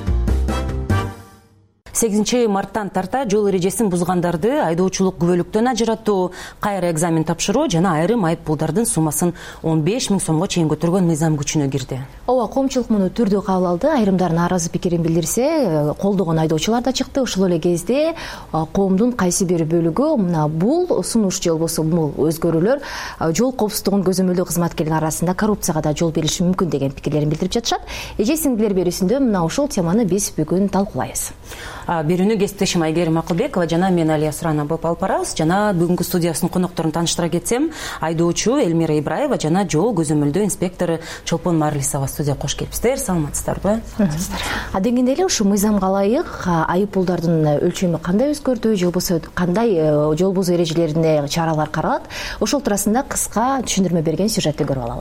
8 марттан тарта жол эрежесин бузгандарды айдоочулук күбөлүктөн ажыратуу, кайра экзамен тапшыруу жана айрым айып пулдардын суммасын 15 000 сомго чейин көтөргөн мыйзам күчүнө кирди. Ооба, коомчулук муну түрдүү кабыл алды. Айрымдардын нааразы пикирин билдирсе, колдогон айдоочулар да чыкты. Ошол эле кезде коомдун кайсы бир бөлүгү мына бул сунуш же болбосо бул өзгөрүүлөр жол коопсуздугун көзөмөлдөө кызматкерлери арасында коррупцияга да жол бериши мүмкүн деген пикирлерин билдирип жатышат. Эже сиңдилер берүүсүндө мына ушул теманы биз бүгүн талкуулайбыз. Берүүнү кесиптешим Айгерим Акылбекова жана мен Алия Суранова алып барабыз. Жана бүгүнкү студиясынын конокторун тааныштыра кетсем, айдоочу Элмира Ибраева жана жол көзөмөлдөө инспектору Чолпон Марлисова студияга кош келипсиздер. Саламатсыздарбы? Адегенде эле ушу мыйзамга ылайык айып пулдардын өлчөмү кандай өзгөрдү, же болбосо кандай жол бузуу эрежелерине чаралар каралат? Ошол туурасында кыска түшүндүрмө берген сюжетти көрүп алалы.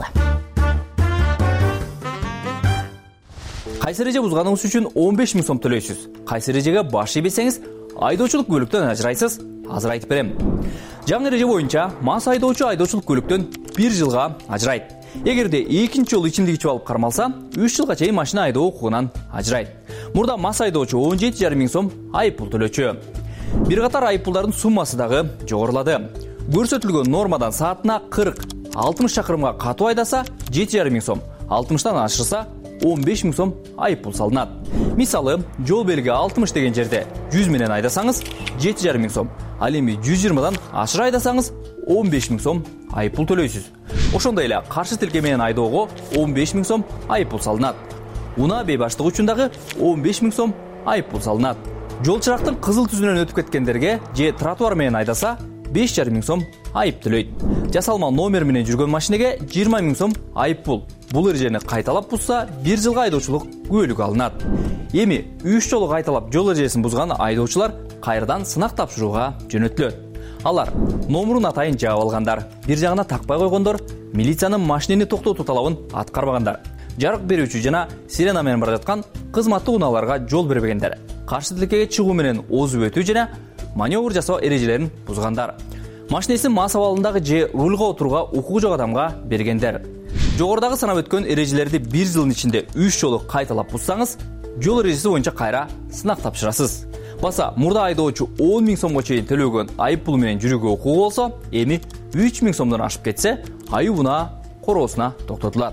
Кайсы эреже бузганыңыз үчүн 15 000 сом төлөйсүз. Кайсы эрежеге баш ийбесеңиз, айдоочулук көлүктөн ажырайсыз. Азыр айтып берем. Жаңы эреже боюнча мас айдоочу айдоочулук көлүктөн 1 жылга ажырайт. Эгерде экинчи жолу ичимдик ичип алып кармалса, 3 жылга чейин машина айдоо укугунан ажырайт. Мурда мас айдоочу 17,5 000 сом айып пул төлөчү. Бир катар айып пулдардын суммасы дагы жогорулады. Көрсөтүлгөн нормадан саатына 40-60 чакырымга катуу айдаса 7,5 000 сом, 60тан ашырса 15 000 сом айып пул салынат. Мисалы, жол белги 60 деген жерде 100 менен айдасаңыз 7,5 000 сом, ал эми 120дан ашыр айдасаңыз 15 000 сом айып пул төлөйсүз. Ошондой эле каршы тилке менен айдоого 15 000 сом айып пул салынат. Унаа бейбаштык үчүн дагы 15 000 сом айып пул салынат. Жол чырактын кызыл түзүнөн өтүп кеткендерге же тротуар менен айдаса 5,5 000 сом айып төлөйт. Жасалма номер менен жүргөн машинеге 20 000 сом айып пул. Бул эрежени кайталап бузса 1 жылга айдоочулук күбөлүгү алынат. Эми 3 жолу кайталап жол эрежесин бузган айдоочулар кайрадан сынак тапшырууга жөнөтүлөт. Алар номерун атайын жаап алгандар, бир жагына такпай койгондор, милициянын машинени токтотуу талабын аткарбагандар, жарык берүүчү жана сирена менен бара жаткан кызматтык унааларга жол бербегендер, каршы тилкеге чыгуу менен озуп өтүү жана маневр жасоо эрежелерин бузгандар, машинесин мас абалындагы же рульга отурууга укугу жок адамга бергендер. Жогорудагы санап өткөн эрежелерди 1 жылдын ичинде 3 жолу кайталап бузсаңыз, жол эрежеси боюнча кайра сынак тапшырасыз. Баса мурда айдоочу 10 000 сомго чейин төлөгөн айып пулу менен жүрүүгө укугу болсо, эми 3 000 сомдон ашып кетсе, айып унаа короосуна токтотулат.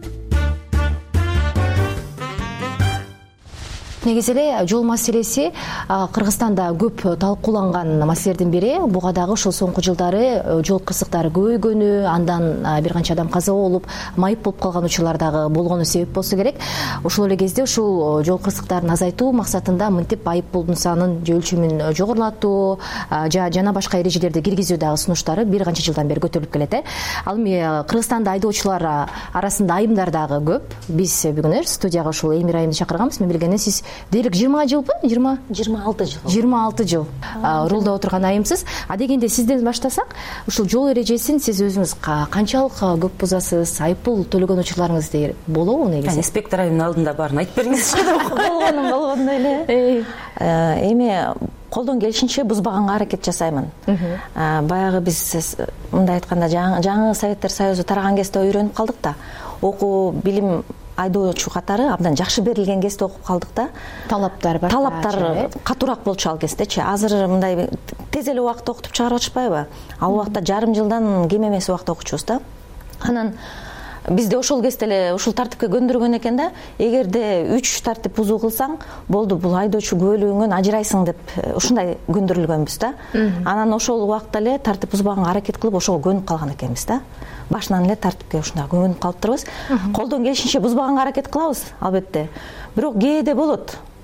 Негизи эле жол маселеси Кыргызстанда көп талкууланган маселелердин бири. Буга дагы ушул соңку жылдары жол кырсыктары көбөйгөнү, андан бир канча адам каза болуп, майып болуп калган учурлар дагы болгону себеп болсо керек. Ошол эле кезде ушул жол кырсыктарын азайтуу максатында мынтип айып пулдун санын же өлчөмүн жогорулатуу жана башка эрежелерди киргизүү дагы сунуштары бир канча жылдан бери көтөрүлүп келет. Ал эми Кыргызстанда айдоочулар арасында айымдар дагы көп. Биз бүгүн студияга ушул Элмира айымды чакырганбыз. Мен билгенде сиз дерлик 20 жылбы? 26 жыл. 26 жыл рулда отурган айымсыз. Адегенде сизден баштасак, ушул жол эрежесин сиз өзүңүз канчалык көп бузасыз? Айып пул төлөгөн учурларыңыз болобу негизи? Инспектор айымдын алдында баарын айтып бериңизчи. Болгондой эле. Эми колдон келишинче бузбаганга аракет жасаймын. Баягы биз мындай айтканда жаңы Советтер Союзу тараган кезде үйрөнүп калдык да. Окуу билим айдоочу катары абдан жакшы берилген кезде окуп калдык да. Талаптар катуураак болчу ал кездечи. Азыр мындай тез эле убакытта окутуп чыгарып атышпайбы? Ал убакта жарым жылдан кем эмес убакытта окучубуз да. Анан бизде ошол кезде эле ушул тартипке көндүргөн экен да. Эгерде 3 тартип бузуу кылсаң, болду, бул айдоочу күбөлүгүңөн ажырайсың деп ушундай көндүрүлгөнбүз да. Анан ошол убакта эле тартип бузбаганга аракет кылып ошого көнүп калган экенбиз да. Башынан эле тартипке ушундай көнүп калыптырбыз. Колдон келишинче бузбаганга аракет кылабыз, албетте. Бирок кээде болот.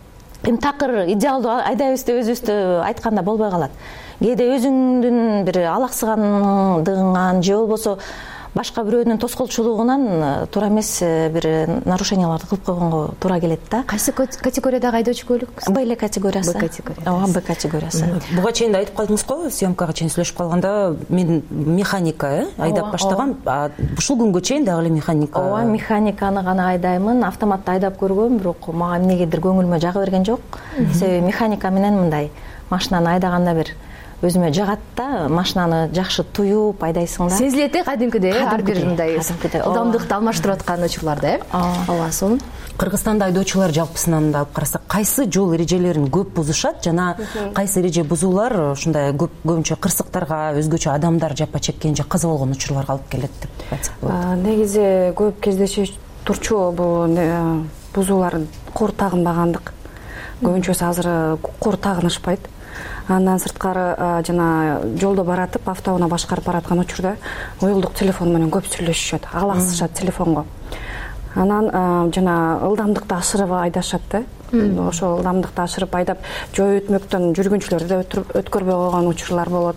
эми такыр идеалдуу айдайбыз деп өзүбүздү айтканда болбой калат. Кээде өзүңдүн бир алаксыгандыгыңан же болбосо башка бирөөнүн тоскоолчулугунан туура эмес бир нарушенияларды кылып койгонго туура келет да. Кайсы категориядагы айдоочу көлүк? Б категориясы. Ооба, Б категориясы. Буга чейин да айтып калдыңыз го, съемкага чейин сүйлөшүп калганда мен механика айдап баштагам. Ушул күнгө чейин дагы эле механика. Ооба, механиканы гана айдаймын. Автоматты айдап көргөм, бирок мага эмнегедир көңүлүмө жага берген жок. Себеби механика менен мындай машинаны айдаганда бир өзүмө жагат да, машинаны жакшы туюп айдайсың да. Сезилет кадимкидей, ар бир мындай ылдамдыкты алмаштырып аткан учурларда, ооба, сонун. Кыргызстанда айдоочулар жалпысынан да алып карасак, кайсы жол эрежелерин көп бузушат жана кайсы эреже бузуулар ушундай көбүнчө кырсыктарга, өзгөчө адамдар жапа чеккен же каза болгон учурларга алып келет деп айтсак болот? Негизи көп кездешип турчу бул бузуулар кор тагынбагандык. Көбүнчөсү азыр кор тагынышпайт. Андан сырткары жана жолдо баратып, автоунаа башкарып бараткан учурда уюлдук телефон менен көп сүйлөшүшөт, алаксышат телефонго. Анан жана ылдамдыкты ашырып айдашат да. Ошол ылдамдыкты ашырып айдап, жөө өтмөктөн жүргүнчүлөрдү да өткөрбөй койгон учурлар болот.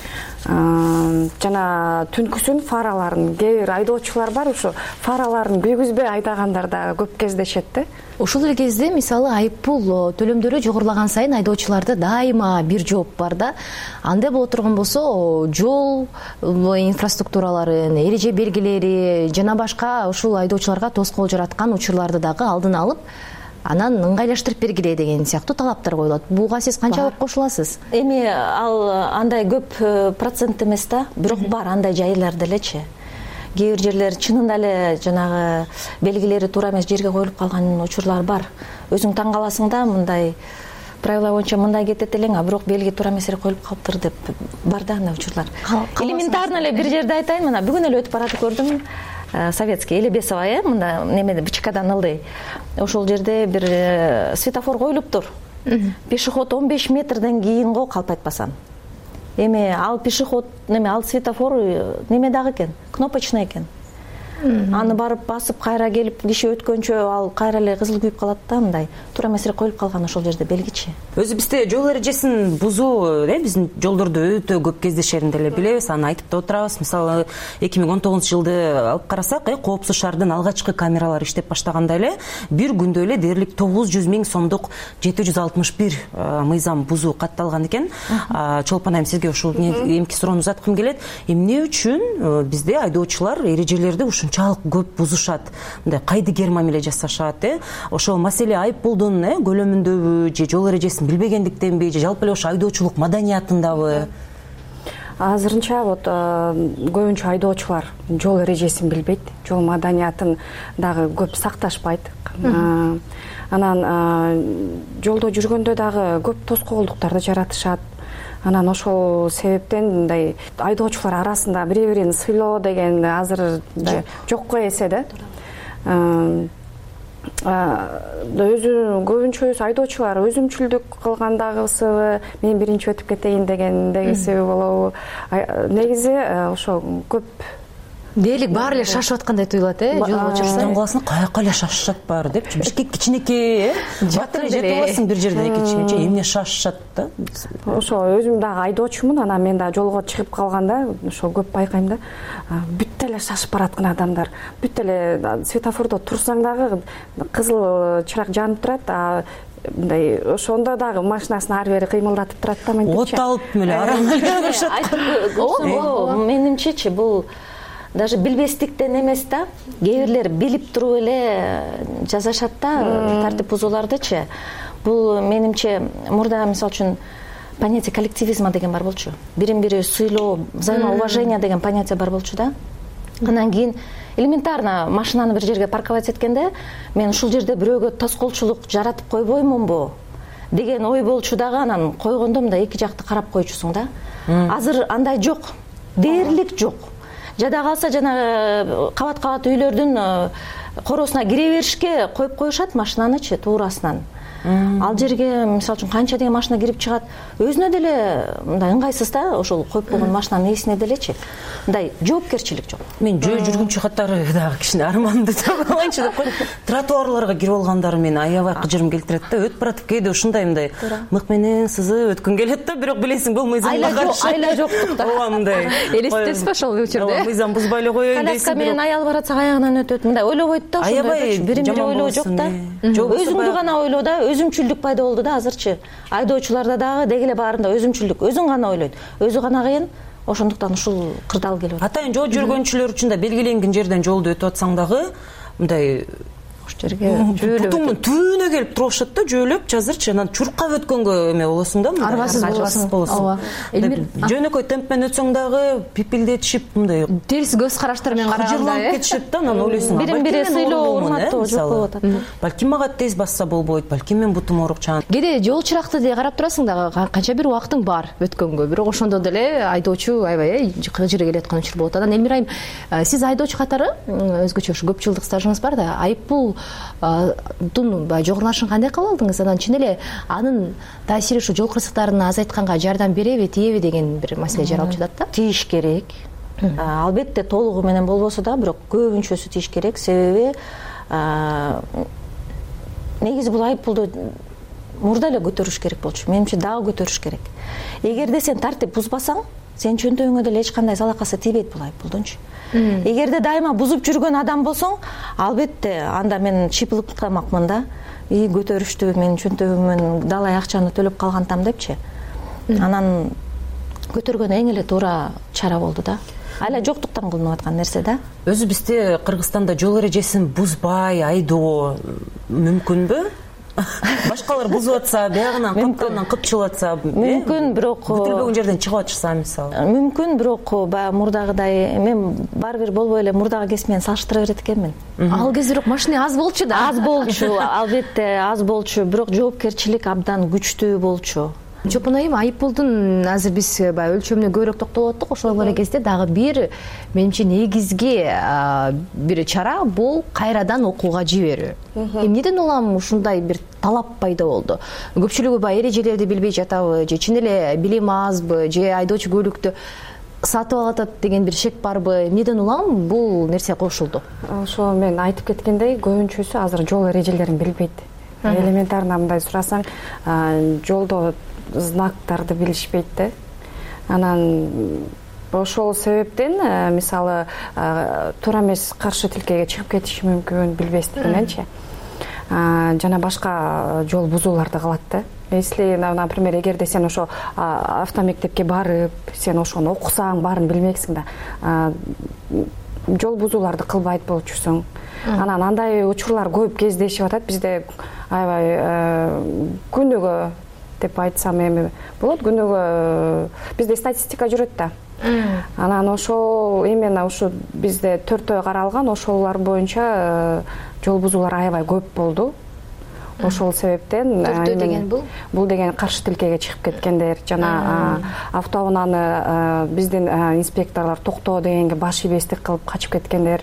Жана түнкүсүн фараларын, кээ бир айдоочулар бар, ушу фараларын күйгүзбөй айдагандар да көп кездешет да. Ушул эле кезде мисалы айыппул төлөмдөрү жогорулаган сайын айдоочуларда дайыма бир жооп бар да. Андай боло турган болсо, жол инфраструктураларын, эреже белгилери жана башка ушул айдоочуларга тоскоол жараткан учурларды дагы алдын алып, анан ыңгайлаштырып бергиле деген сыяктуу талаптар коюлат. Буга сиз канчалык кошуласыз? Эми ал андай көп процент эмес да, бирок бар андай жайлар делечи. Кээ бир жерлер чынында эле жанагы белгилери туура эмес жерге коюлуп калган учурлар бар. Өзүң таң каласың да, мындай правила боюнча мындай кетет элең, а бирок белги туура эмес жерге коюлуп калыптыр деп бар да андай учурлар. Элементарно эле бир жерде айтайын, мына бүгүн эле өтүп баратып көрдүм. Советский Элебесова, мында немеде БЧКдан ылдый. Ошол жерде бир светофор коюлуптур. Пешеход 15 метрден кийин го калп айтпасам. Эми ал пешеход ал светофор неме дагы экен, кнопочный экен. Аны барып басып кайра келип киши өткөнчө ал кайра эле кызыл күйүп калат да, мындай туура эмес жерге коюлуп калган ошол жерде белгичи. Өзү бизде жол эрежесин бузуу, биздин жолдордо өтө көп кездешерин деле билебиз, аны айтып да отурабыз. Мисалы 2019-жылды алып карасак, Коопсуз шаардын алгачкы камералары иштеп баштаганда эле бир күндө эле дээрлик 900 000 сомдук 761 мыйзам бузуу катталган экен. Чолпон айым, сизге ушул эмки суроону узаткым келет. Эмне үчүн бизде айдоочулар эрежелерди ушунчалык көп бузушат, мындай кайдыгер мамиле жасашат, ошол маселе айыппулдун көлөмүндөбү же жол эрежесин билбегендиктенби же жалпы эле ошо айдоочулук маданиятындабы? Азырынча вот көбүнчө айдоочулар жол эрежесин билбейт, жол маданиятын дагы көп сакташпайт. Анан жолдо жүргөндө дагы көп тоскоолдуктарды жаратышат. Анан ошол себептен мындай айдоочулар арасында бири-бирин сыйлоо деген азыр жокко эсе да. Өзү көбүнчө айдоочулар өзүмчүлдүк кылгандагысыбы, мен биринчи өтүп кетейин дегендегиси болобу. Негизи ошо көп дээрлик баары эле шашып аткандай туюлат, жолго чыкса. Таң каласың, каяка эле шашышат баары депчи. Бир кичинекей, бат эле жетип аласың бир жерде кичинекей, эмне шашышат да. Ошо өзүм дагы айдоочумун, анан мен да жолго чыгып калганда ошо көп байкайм да. Бүт эле шашып бараткан адамдар, бүт эле светофордо турсаң дагы кызыл чырак жанып турат, мындай ошондо дагы машинасын ары бери кыймылдатып турат да, мен от алып эле араңалышат. Менимчечи бул даже билбестиктен эмес да, кээ бирлер билип туруп эле жасашат да тартип бузуулардычы. Бул менимче мурда мисалы үчүн понятие коллективизма деген бар болчу. Бирин-бири сыйлоо, взаимоуважение деген понятие бар болчу да. Андан кийин элементарно машинаны бир жерге парковать эткенде мен ушул жерде бирөөгө тоскоолчулук жаратып койбоймунбу деген ой болчу дагы, анан койгондо мындай эки жакты карап койчусуң да. Азыр андай жок, дээрлик жок. Жада калса жана кабат-кабат үйлөрдүн короосуна кире беришке коюп коюшат машинанычы туурасынан. Ал жерге мисалы үчүн канча деген машина кирип чыгат, өзүнө деле мындай ыңгайсыз да, ошол коюп койгон машинанын ээсине делечи. Мындай жоопкерчилик жок. Мен жөө жүргүнчү катары дагы кичине арманымды алайынчы деп койдум. Тротуарларга кирип алгандары мени аябай кыжырым келтирет да. Өтүп баратып кээде ушундай мындай мык менен сызып өткүн келет да, бирок билесиң бул мыйзамга каршы. Айла жоктук да. Ооба мындай. Элестетесизби ошол учурда? Ооба, мыйзам бузбай эле коеюн дейсиң. Коляска менен аял баратса аягынан өтөт. Мындай ойлобойт да, ошондой. Бирин-бири ойлоо жок да. Өзүңдү гана ойлоо да, өзүмчүлдүк пайда болду да азырчы. Айдоочуларда дагы деги эле баарында өзүмчүлдүк, өзүң гана ойлойт. Өзү гана кыйын. Ошондуктан ушул кырдаал келип атат. Атайын жол жүргөнчүлөр үчүн да белгиленген жерден жолду өтүп атсаң дагы мындай жерге жөөлөп бутуңдун түбүнө келип туруп да, жөөлөп жазырчы, анан чуркап өткөнгө эме болосуң да, арбасыз болосуң. Жөнөкөй темп менен өтсөң дагы пипилдетишип мындай терс көз караштар менен караганда кетишет да, анан ойлойсуң, бирин-бири сыйлоо, урматтоо жок болуп атат. Балким мага тез басса болбойт, балким мен бутум оорукчан. Кээде жол чыракты деле карап турасың дагы, канча бир убактың бар өткөнгө, бирок ошондо деле айдоочу аябай кыжыры келаткан учур болот. Анан Элмира айым, сиз айдоочу катары өзгөчө ушу көп жылдык стажыңыз бар да, айыппул жогорулашын кандай кабыл алдыңыз? Анан чын эле анын таасири ушу жол кырсыктарын азайтканга жардам береби, тиеби деген бир маселе жаралып жатат да. Тийиш керек. Албетте толугу менен болбосо да, бирок көбүнчөсү тийиш керек. Себеби негизи бул айыппулду мурда эле көтөрүш керек болчу. Менимче дагы көтөрүш керек. Эгерде сен тартип бузбасаң, сен чөнтөгүңө деле эч кандай залакасы тийбейт бул айыппулдунчу. Эгерде дайыма бузуп жүргөн адам болсоң, албетте анда мен чипилип калмакмын да. Көтөрүштү, менин чөнтөгүмөн далай акчаны төлөп калгантам депчи. Анан көтөргөн эң эле туура чара болду да. Айла жоктуктан кылынып аткан нерсе да. Өзү бизде Кыргызстанда жол эрежесин бузбай айдоо мүмкүнбү? Башкалар бузуп атса, биягынан капкандан кыпчылып атса, мүмкүн, бирок күтүлбөгөн жерден чыгып атышса мисалы. Мүмкүн, бирок баягы мурдагыдай мен бар бир болбой эле мурдагы кез менен салыштыра берет экенмин. Ал кезде бирок машина аз болчу да. Аз болчу, албетте аз болчу, бирок жоопкерчилик абдан күчтүү болчу. Чолпон айым, айыппулдун азыр биз баягы өлчөмүнө көбүрөөк токтолуп аттык. Ошол эле кезде дагы бир менимче негизги бир чара бул кайрадан окууга жиберүү. Эмнеден улам ушундай бир талап пайда болду? Көпчүлүгү баягы эрежелерди билбей жатабы, же чын эле билим азбы, же айдоочу көлүктү сатып алып атат деген бир шек барбы? Эмнеден улам бул нерсе кошулду? Ошо мен айтып кеткендей, көбүнчөсү азыр жол эрежелерин билбейт. Элементарно мындай сурасаң, жолдо знактарды билишпейт да. Анан ошол себептен мисалы туура эмес каршы тилкеге чыгып кетиши мүмкүн билбестигиненчи. Жана башка жол бузууларды кылат да. Если, например, эгерде сен ошо автомектепке барып, сен ошону окусаң, баарын билмексиң да, жол бузууларды кылбайт болчусуң. Анан андай учурлар көп кездешип атат бизде. Аябай күнүгө деп айтсам эми болот, күнүгө бизде статистика жүрөт да. Анан ошол именно ушу бизде 4 ой каралган, ошолор боюнча жол бузуулар аябай көп болду. Ошол себептен бул деген каршы тилкеге чыгып кеткендер, жана автоунааны биздин инспекторлор токтоо дегенге баш ийбестик кылып качып кеткендер.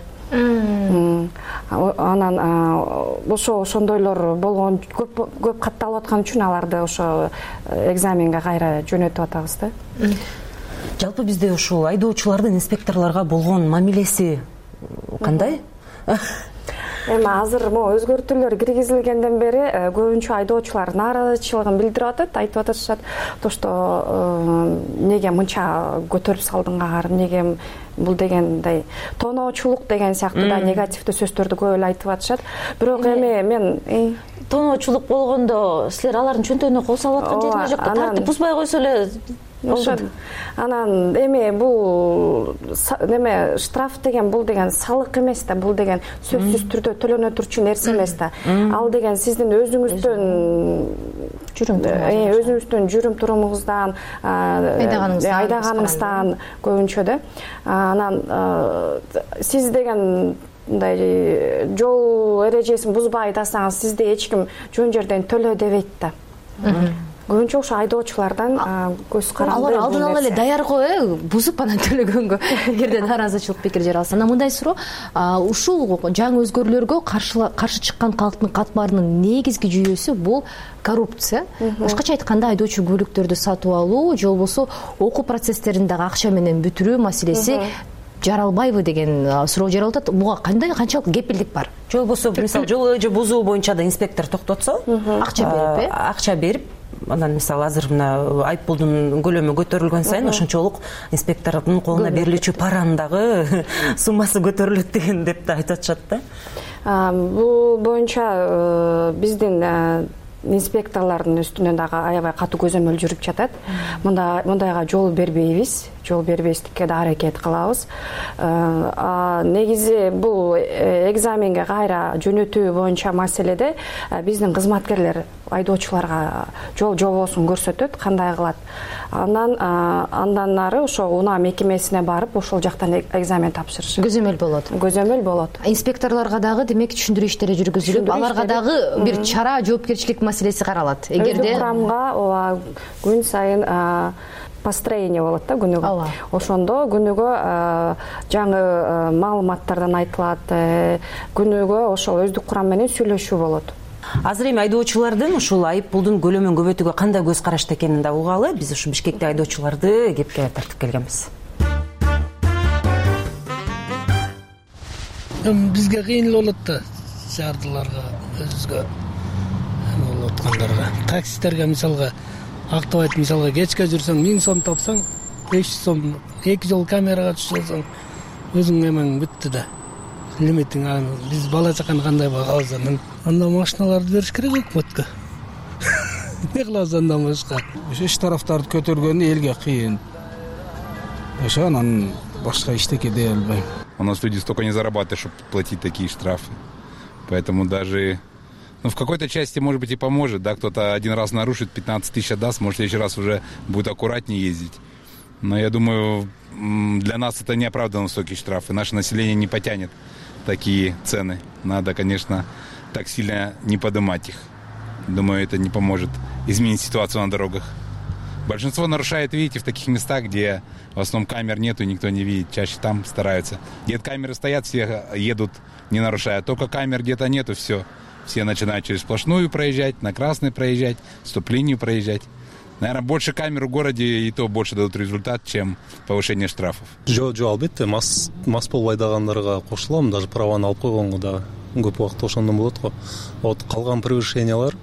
Анан ошондойлор болгон көп катталып аткан үчүн аларды ошо экзаменге кайра жөнөтүп атабыз да. Жалпы бизде ушул айдоочулардын инспекторлорго болгон мамилеси кандай? Эми азыр өзгөртүүлөр киргизилгенден бери көбүнчө айдоочулар нааразычылыгын билдирип атат, айтып атышат, то что неге мынча көтөрүп салдыңар, неге бул дегендей тоноочулук деген сыяктуу да негативдүү сөздөрдү көп эле айтып атышат. Бирок эми мен тоноочулук болгондо силер алардын чөнтөгүнө кол салып аткан жериңер жок да, тартип бузбай койсо эле болду. Анан эми бул неме штраф деген бул деген салык эмес да, бул деген сөзсүз түрдө төлөнө турчу нерсе эмес да. Ал деген сиздин өзүңүздүн жүрүм турумуңуздан, айдаганыңыздан көбүнчө да. Анан сиз деген мындай жол эрежесин бузбай дасаңыз, сизди эч ким жөн жерден төлө дебейт да. көбүнчө ошо айдоочулардан көз каранды. Алар алдын ала эле даяр го, бузуп анан төлөгөнгө эгерде нааразычылык пикир жаралса. Анан мындай суроо, ушул жаңы өзгөрүүлөргө каршы чыккан калктын катмарынын негизги жүйөсү бул коррупция. Башкача айтканда айдоочу көлүктөрдү сатып алуу же болбосо окуу процесстериндеги акча менен бүтүрүү маселеси жаралбайбы деген суроо жаралып атат. Буга канчалык кепилдик бар? Же болбосо мисалы жол эже бузуу боюнча да инспектор токтотсо, акча берип, анан мисалы азыр мына айыппулдун көлөмү көтөрүлгөн сайын ошончолук инспектордун колуна берилүүчү паранын дагы суммасы көтөрүлөт деген деп да айтып атышат да. Бул боюнча биздин инспекторлордун үстүнөн дагы аябай катуу көзөмөл жүрүп жатат. Мындайга жол бербестикке да аракет кылабыз. Негизи бул экзаменге кайра жөнөтүү боюнча маселеде биздин кызматкерлер айдоочуларга жол жобосун көрсөтөт, кандай кылат. Андан нары ошо унаа мекемесине барып, ошол жактан экзамен тапшырыш. Көзөмөл болот. Инспекторлорго дагы демек түшүндүрүү иштери жүргүзүлүп, аларга дагы бир чара жоопкерчилик маселеси каралат. Эгерде курамга күн сайын построение болот да күнүгө. Ошондо күнүгө жаңы маалыматтардан айтылат, күнүгө ошол өздүк курам менен сүйлөшүү болот. Азыр эми айдоочулардын ушул айыппулдун көлөмүн көбөйтүүгө кандай көз карашта экенин да угалы. Биз ушу Бишкекте айдоочуларды кепке тартып келгенбиз. Бизге кыйын болот да, шаардыларга, өзгө болуп аткандарга. Таксистерге мисалга актабайт, мисалга кечке жүрсөң 1000 сом тапсаң, 500 сом, 2 жол камерага түшсөң, өзүң эмен бүттү да. Лимитин биз бала чаканы кандай багабыз анда машиналарды бериш керек өкмөткө. Не кылабыз андан башка? Ошо штрафтарды көтөргөнү элге кыйын. Ошо анан башка иштеке дей албайм. У нас люди столько не зарабатывают, чтобы платить такие штрафы. Поэтому даже, в какой-то части, может быть, и поможет, да, кто-то один раз нарушит, 15 тысяч отдаст, может, в следующий раз уже будет аккуратнее ездить. Но я думаю, для нас это неоправданно высокие штрафы. Наше население не потянет такие цены. Надо, конечно, так сильно не поднимать их. Думаю, это не поможет изменить ситуацию на дорогах. Большинство нарушает, видите, в таких местах, где в основном камер нету, никто не видит. Чаще там стараются. Где камеры стоят, все едут, не нарушая. Только камер где-то нету, все. Все начинают через сплошную проезжать, на красный проезжать, стоп-линию проезжать. Наверное, больше камер в городе и то больше дадут результат, чем повышение штрафов. Жо албетте, мас болбой айдагандарга кошулам, даже праваны алып койгонго да көп убакыт ошондон болот го. Вот калган превышениялар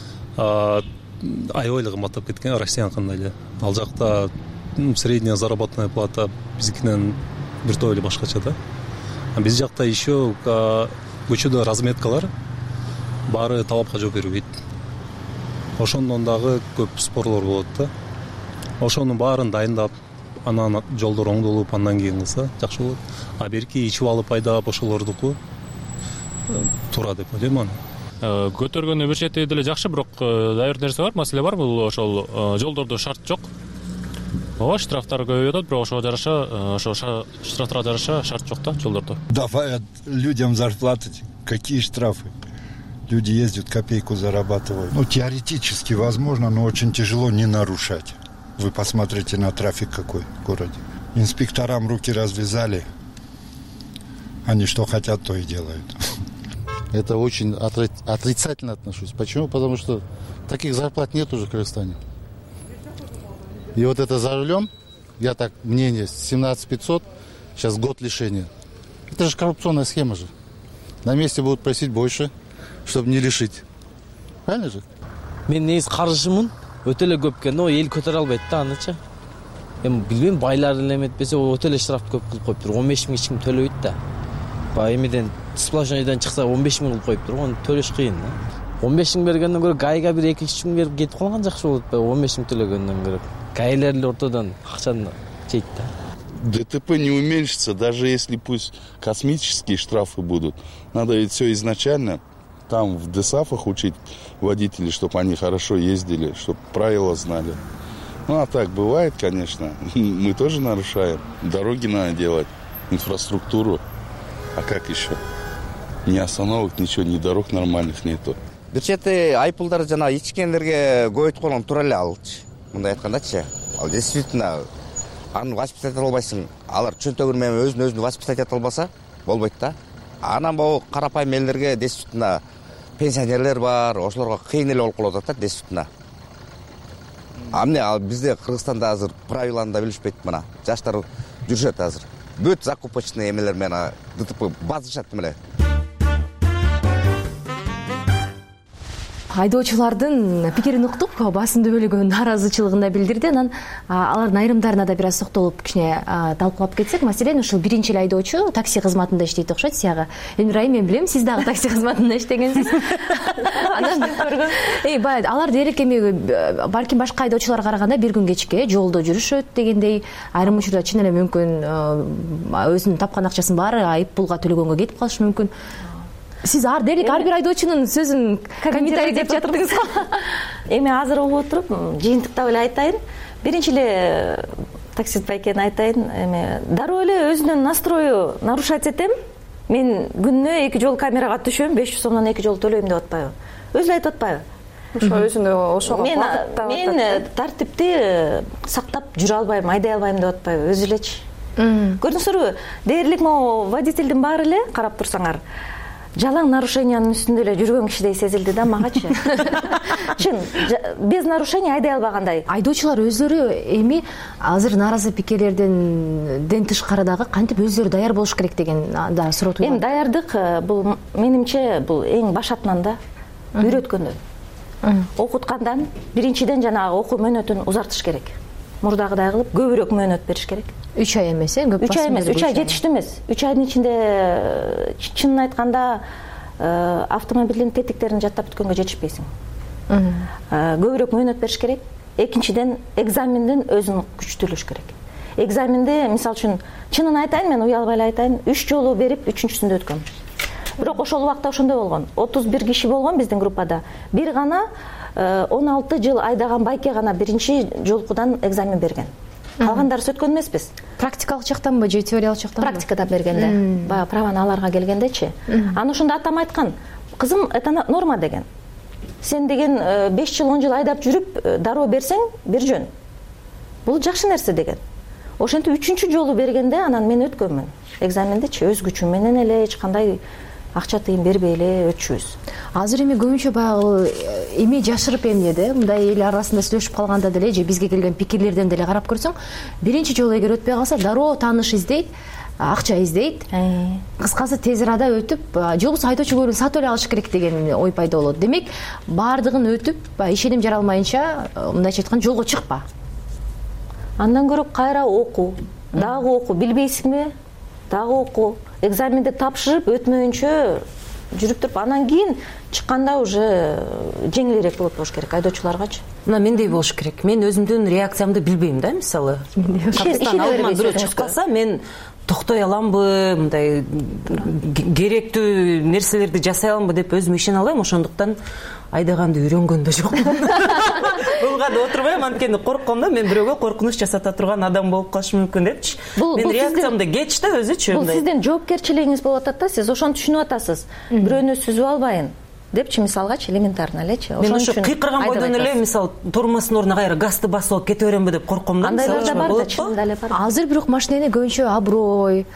аябай кымбаттап кеткен, Россияныкындай эле. Ал жакта средняя заработная плата биздикинен бир топ эле башкача да. Биз жакта еще көчөдө разметкалар баары талапка жооп бербейт. Ошондон дагы көп спорлор болот да. Ошонун баарын дайындап, анан жолдор оңдолуп, андан кийин кылса жакшы болот. А берки ичип алып айдап ошолордуку туура деп ойлойм аны. Көтөргөнү бир чети деле жакшы, бирок дайыр нерсе бар, маселе бар. Бул ошол жолдордо шарт жок. Ооба, штрафтар көбөйүп атат, бирок ошого жараша, ошо штрафтарга жараша шарт жок да жолдордо. Давай людям зарплаты. Какие штрафы? Люди ездят, копейку зарабатывают. Теоретически возможно, но очень тяжело не нарушать. Вы посмотрите на трафик какой в городе. Инспекторам руки развязали. Они что хотят, то и делают. Это очень отрицательно отношусь. Почему? Потому что таких зарплат нет уже в Кыргызстане. И вот это за рулем, я так, мнение, 17 500, сейчас год лишения. Это же коррупционная схема же. На месте будут просить больше, чтобы не лишить. Правильно же? Мен негизи каршымын. Өтө эле көп экен, эл көтөрө албайт да анычы. Эми билбейм, байлар эле эметпесе өтө эле штрафты көп кылып коюптур. 15 000 эч ким төлөбөйт да. Баягы эмеден сплошнойдон чыкса 15 000 кылып коюптур, аны төлөш кыйын да. 15 000 бергенден көрө гайга бир 2-3 000 берип кетип калган жакшы болот да, 15 000 төлөгөндөн көрө. Гайлер эле ортодон акчаны жейт да. ДТП не уменьшится, даже если пусть космические штрафы будут. Надо ведь все изначально там в ДСАФах учить водителей, чтобы они хорошо ездили, чтобы правила знали. А так бывает, конечно. Мы тоже нарушаем. Дороги надо делать, инфраструктуру. А как еще? Ни остановок, ничего, ни дорог нормальных нету. бир чети айыппулдар жана ичкендерге көбөйтүп койгон туура эле алчы. Мындай айткандачы, ал действительно аны воспитать ете албайсың. Алар чөнтөгүр менен өзүн воспитать ете албаса болбойт да. Анан могу карапайым элдерге действительно пенсионерлер бар, ошолорго кыйын эле болуп калып атат действительно. Ал бизде Кыргызстанда азыр правиланы да билишпейт мына. Жаштар жүрүшөт азыр. Бүт закупочный эмелер менен ДТП базышат эле. Айдоочулардын пикирин уктук, басымдуу бөлүгү нааразычылыгын да билдирди. Анан алардын айрымдарына да бир аз токтолуп кичине талкуулап кетсек, маселен ушул биринчи эле айдоочу такси кызматында иштейт окшойт сияга. Эмирай, мен билем, сиз дагы такси кызматында иштегенсиз. Анан баягы алар дээрлик эми балким башка айдоочуларга караганда бир күн кечке жолдо жүрүшөт дегендей, айрым учурда чын эле мүмкүн өзүнүн тапкан акчасын баары айып пулга төлөгөнгө кетип калышы мүмкүн. Сиз дээрлик ар бир айдоочунун сөзүн комментарий деп жатырдыңыз го. Эми азыр угуп отуруп, жыйынтыктап эле айтайын. Биринчи эле таксист байкени айтайын, эми дароо эле өзүнүн настрою нарушать этем. Мен күнүнө 2 жолу камерага түшөм, 500 сомдон 2 жолу төлөйм деп атпайбы? Өзү эле айтып атпайбы? Ошо өзүнө ошого багыттап атат. Мен тартипти сактап жүрө албайм, айдай албайм деп атпайбы? Өзү элечи. Көрдүңүзбү? Дээрлик могу водительдин баары эле карап турсаңар, жалаң нарушениянын үстүндө эле жүргөн кишидей сезилди да магачы. Чын, без нарушения айдай албагандай. Айдоочулар өздөрү эми азыр нааразы пикирлерден тышкары дагы кантип өздөрү даяр болуш керек деген да суроо туйган. Эми даярдык бул менимче бул эң башатынан да үйрөткөндөн. Окуткандан биринчиден жанагы окуу мөөнөтүн узартыш керек. Мурдагыдай кылып көбүрөөк мөөнөт бериш керек. 3 ай эмес, көп 3 ай эмес, 3 ай жетиштүү эмес. 3 айдын ичинде чынын айтканда автомобилдин тетиктерин жаттап бүткөнгө жетишпейсиң. Көбүрөөк мөөнөт бериш керек. Экинчиден экзамендин өзүн күчтүүлөш керек. Экзаменди, мисалы үчүн, чынын айтайын, мен уялбай эле айтайын, 3 жолу берип, 3-үчүсүндө өткөм. Бирок ошол убакта ошондой болгон. 31 киши болгон биздин группада. Бир гана 16 жыл айдаган байке гана биринчи жолкудан экзамен берген. Калгандары өткөн эмеспиз. Практикалык жактанбы же теориялык жактанбы? Практикадан бергенде. Баягы праваны аларга келгендечи. Аны ошондо атам айткан. Кызым, это норма деген. Сен деген 5 жыл 10 жыл айдап жүрүп дароо берсең, бир жөн. Бул жакшы нерсе деген. Ошентип 3-чү жолу бергенде анан мен өткөнмүн. Экзамендечи өз күчүм менен эле эч кандай акча тыйын бербей эле өтчүбүз. Азыр эми көбүнчө баягы эми жашырып эмнеде, мындай эл арасында сүйлөшүп калганда деле же бизге келген пикирлерден деле карап көрсөң, биринчи жолу эгер өтпөй калса, дароо тааныш издейт, акча издейт. Кыскасы тез арада өтүп, же болбосо айдоочу көбүрөөк сатып эле алыш керек деген ой пайда болот. Демек, баардыгын өтүп, ишеним жаралмайынча, мындайча айтканда, жолго чыкпа. Андан көрөк кайра окуу, дагы окуу, билбейсиңби? Дагы окуу. Экзаменди тапшырып өтмөйүнчө жүрүп туруп, анан кийин чыкканда уже жеңилирээк болуш керек айдоочуларгачы. Мына мендей болуш керек. Мен өзүмдүн реакциямды билбейм да, мисалы. Капыстан алдыма бирөө чыгып калса, мен токтой аламбы, мындай керектүү нерселерди жасай аламбы деп өзүм ишене албайм, ошондуктан айдаганды үйрөнгөн да жокмун. Булга да отурбайм, анткени коркком да, мен бирөөгө коркунуч жасата турган адам болуп калышы мүмкүн депчи. Мен реакциямды кеч да өзүчү. Бул сиздин жоопкерчилигиңиз болуп атат да, сиз ошону түшүнүп атасыз. Бирөөнү сүзүп албайын депчи, мисалгачы, элементарно элечи. Мен ошо кыйкырган бойдон эле, мисалы, тормоздун ордуна кайра газды басып алып кете беремби деп корком да. Андайлар да бар да, чынында эле бар. Азыр бирок машинени көбүнчө аброй,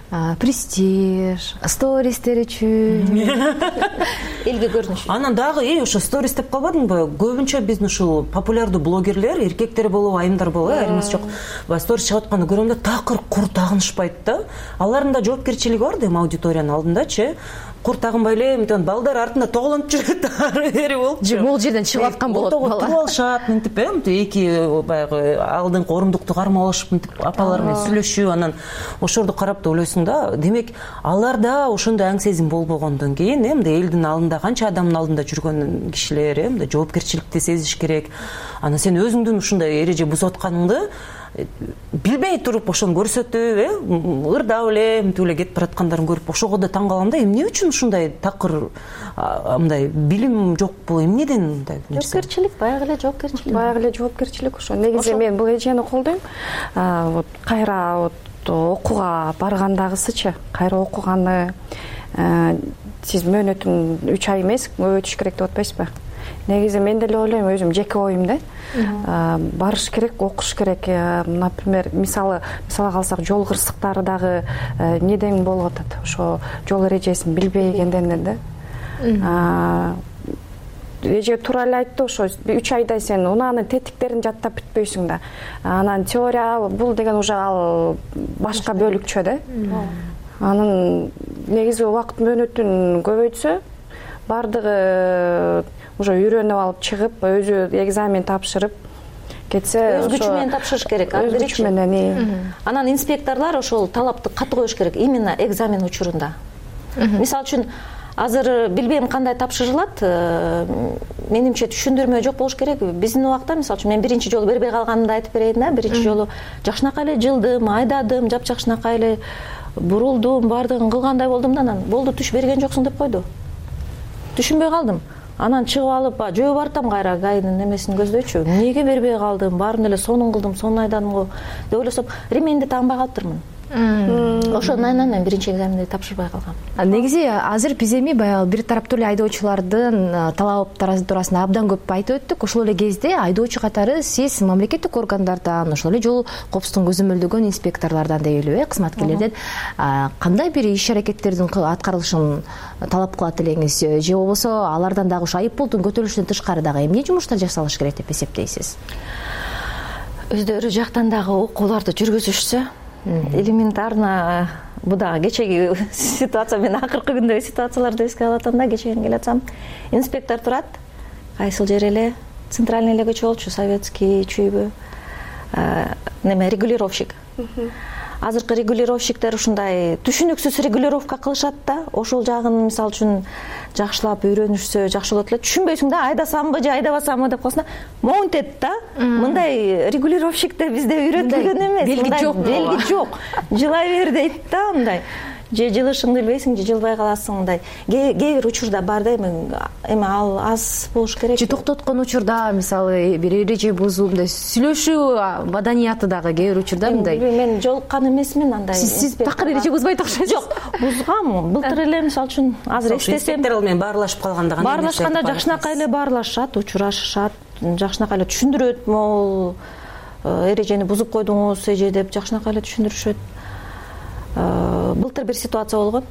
престиж, стористер үчүн, элге көрүнүш. Анан дагы ошо сторис деп калбадыңбы? Көбүнчө биздин ушул популярдуу блогерлер, эркектер болобу, айымдар болобу, айрымысы жок. Сторис чыгып атканды көрөм да, такыр кур тагынышпайт да. Алардын да жоопкерчилиги бар да, аудиториянын алдындачы. Кур тагынбай эле, мынтип балдар артында тоголонуп жүрөт, ары бери болчу. Могул жерден чыгып аткан болот бала. Туруп алышат, мынтип, эки баягы алдыңкы орундукту кармап алышып, мынтип апалар менен сүйлөшүп, анан ошорду карап да ойлойсуң да, демек аларда ошондой аң сезим болбогондон кийин, мындай элдин алдында, канча адамдын алдында жүргөн кишилер, мындай жоопкерчиликти сезиш керек. Анан сен өзүңдүн ушундай эреже бузуп атканыңды билбей туруп ошону көрсөтүп, ырдап эле, мынтип эле кетип бараткандарын көрүп, ошого да таң калам да, эмне үчүн ушундай такыр мындай билим жокпу, эмнеден мындай нерсе? Жоопкерчилик, баягы эле жоопкерчилик. Баягы эле жоопкерчилик ошо. Негизи мен бул эжени колдойм. Вот кайра окууга баргандагысычы, кайра окуганы сиз мөөнөтүн 3 ай эмес көбөйтүш керек деп атпайсызбы? Негизи мен деле ойлойм, өзүм жеке оюм да. Барыш керек, окуш керек. Например, мисалга алсак, жол кырсыктары дагы неден болуп атат? Ошо жол эрежесин билбегенден да. Эже туура эле айтты, ошо 3 айда сен унаанын тетиктерин жаттап бүтпөйсүң да. Анан теория бул деген уже ал башка бөлүкчө да. Анын негизи убакыт мөөнөтүн көбөйтсө, бардыгы уже үйрөнүп алып чыгып, өзү экзамен тапшырып кетсе, өзгөчө менен тапшырыш керек. Өзгөчө менен. Анан инспекторлор ошол талапты катуу коюш керек именно экзамен учурунда. Мисалы үчүн азыр билбейм кандай тапшырылат, менимче түшүндүрмө жок болуш керек. Биздин убакта мисалы үчүн мен биринчи жолу бербей калганымды айтып берейин да. Биринчи жолу жакшынакай эле жылдым, айдадым, жакшынакай эле бурулдум, бардыгын кылгандай болдум да, анан болду түш берген жоксуң деп койду. Түшүнбөй калдым. Анан чыгып алып, жөө бартам кайра гайдын немесин көздөйчү. Эмнеге бербей калдым? Баарын эле сонун кылдым, сонун айдадым го деп ойлосоп, ременди тагынбай калыптырмын. Ошондон мен биринчи экзаменди тапшырбай калгам. Негизи азыр биз эми баягы бир тараптуу эле айдоочулардын талаптары туурасында абдан көп айтып өттүк. Ошол эле кезде айдоочу катары сиз мамлекеттик органдардан, ошол эле жол коопсуздугун көзөмөлдөгөн инспекторлордон деп эле кызматкерлерден кандай бир иш аракеттердин аткарылышын талап кылат элеңиз, же болбосо алардан дагы ушу айыппулдун көтөрүлүшүнөн тышкары дагы эмне жумуштар жасалыш керек деп эсептейсиз? Өздөрү жактан дагы окууларды жүргүзүшсө, элементарно бул дагы кечеги ситуация, мен акыркы күндөгү ситуацияларды эске алып атам да, кечен келе атсам, инспектор турат, кайсыл жер эле, центральный эле көчө болчу, советский, чүйбү, регулировщик. Азыркы регулировщиктер ушундай түшүнүксүз регулировка кылышат да, ошол жагын мисалы үчүн жакшылап үйрөнүшсө жакшы болот эле. Түшүнбөйсүң да, айдасамбы же айдабасамбы деп калсаң, моунтет да. Мындай регулировщиктер бизде үйрөтүлгөн эмес. Белги жок. Белги жок. Жылай бер дейт да, мындай. Же жылышыңды билбейсиң, же жылбай каласың, мындай. Кээ бир учурда бар да, эми ал аз болуш керек. Же токтоткон учурда, мисалы, бир эреже бузуумда сүйлөшүү маданияты дагы кээ бир учурда мындай. Мен жолуккан эмесмин андай. Сиз такыр эреже бузбайт окшойсуз. Жок, бузгам. Былтыр эле мисалы үчүн азыр эстесем, инспектор менен баарлашып калганда баарлашканда жакшынакай эле баарлашат, учурашышат, жакшынакай эле түшүндүрөт, могул эрежени бузуп койдуңуз эже деп жакшынакай эле түшүндүрүшөт. Былтыр бир ситуация болгон.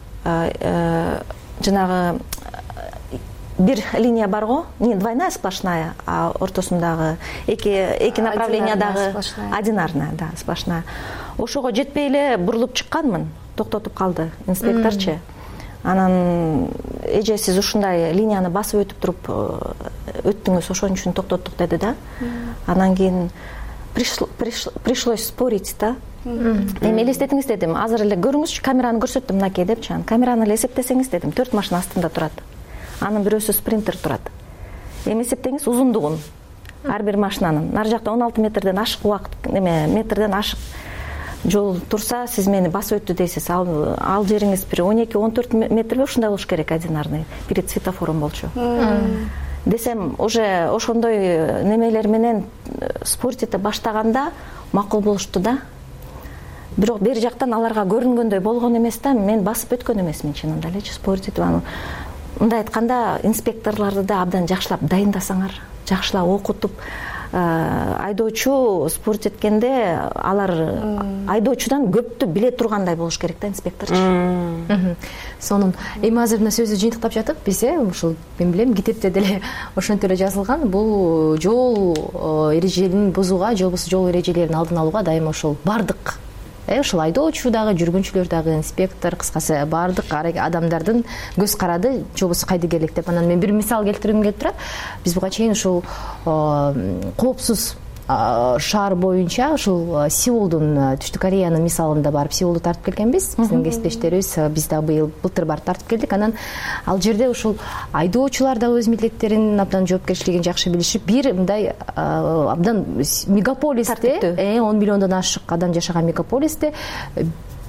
Жанагы бир линия бар го, не двойная сплошная, а ортосундагы эки направлениядагы одинарная, да, сплошная. Ошого жетпей эле бурулуп чыкканмын, токтотуп калды инспекторчу. Анан эже сиз ушундай линияны басып өтүп туруп өттүңүз, ошон үчүн токтоттук деди да. Анан кийин пришлось спорить да. Эми элестетиңиз дедим, азыр эле көрүңүзчү, камераны көрсөттүм, мынакей депчи. Камераны эле эсептесеңиз дедим, 4 машина астында турат. Анын бирөөсү спринтер турат. Эми эсептеңиз узундугун. Ар бир машинанын. Нары жакта 16 метрден ашык убакыт, метрден ашык жол турса, сиз мени басып өттү дейсиз. Ал жериңиз бир 12-14 метрби ушундай болуш керек, одинарный. Перед светофором болчу. Десем, уже ошондой немелер менен спортите баштаганда макул болушту да. Бирок бери жактан аларга көрүнгөндөй болгон эмес да, мен басып өткөн эмесмин чынында элечи спорт этип. Мындай айтканда, инспекторлорду да абдан жакшылап дайындасаңар, жакшылап окутуп, айдоочу спорт эткенде алар айдоочудан көптү биле тургандай болуш керек да инспекторчу. Сонун. Эми азыр мына сөздү жыйынтыктап жатып, биз ушул мен билем китепте деле ошентип эле жазылган, бул жол эрежелерин бузууга, жол эрежелерин алдын алууга дайыма ушул бардык ушул айдоочу дагы, жүргүнчүлөр дагы, инспектор, кыскасы бардык адамдардын көз карады, жобосу кайдыгерлик деп. Анан мен бир мисал келтиргим келип турат. Биз буга чейин ушул коопсуз шаар боюнча ушул Сеулдун, Түштүк Кореянын мисалында барып Сеулду тартып келгенбиз. Биздин кесиптештерибиз, биз да былтыр барып тартып келдик. Анан ал жерде ушул айдоочулар да өз милдеттерин, абдан жоопкерчилигин жакшы билишип, бир мындай абдан мегаполисте, 10 миллиондон ашык адам жашаган мегаполисте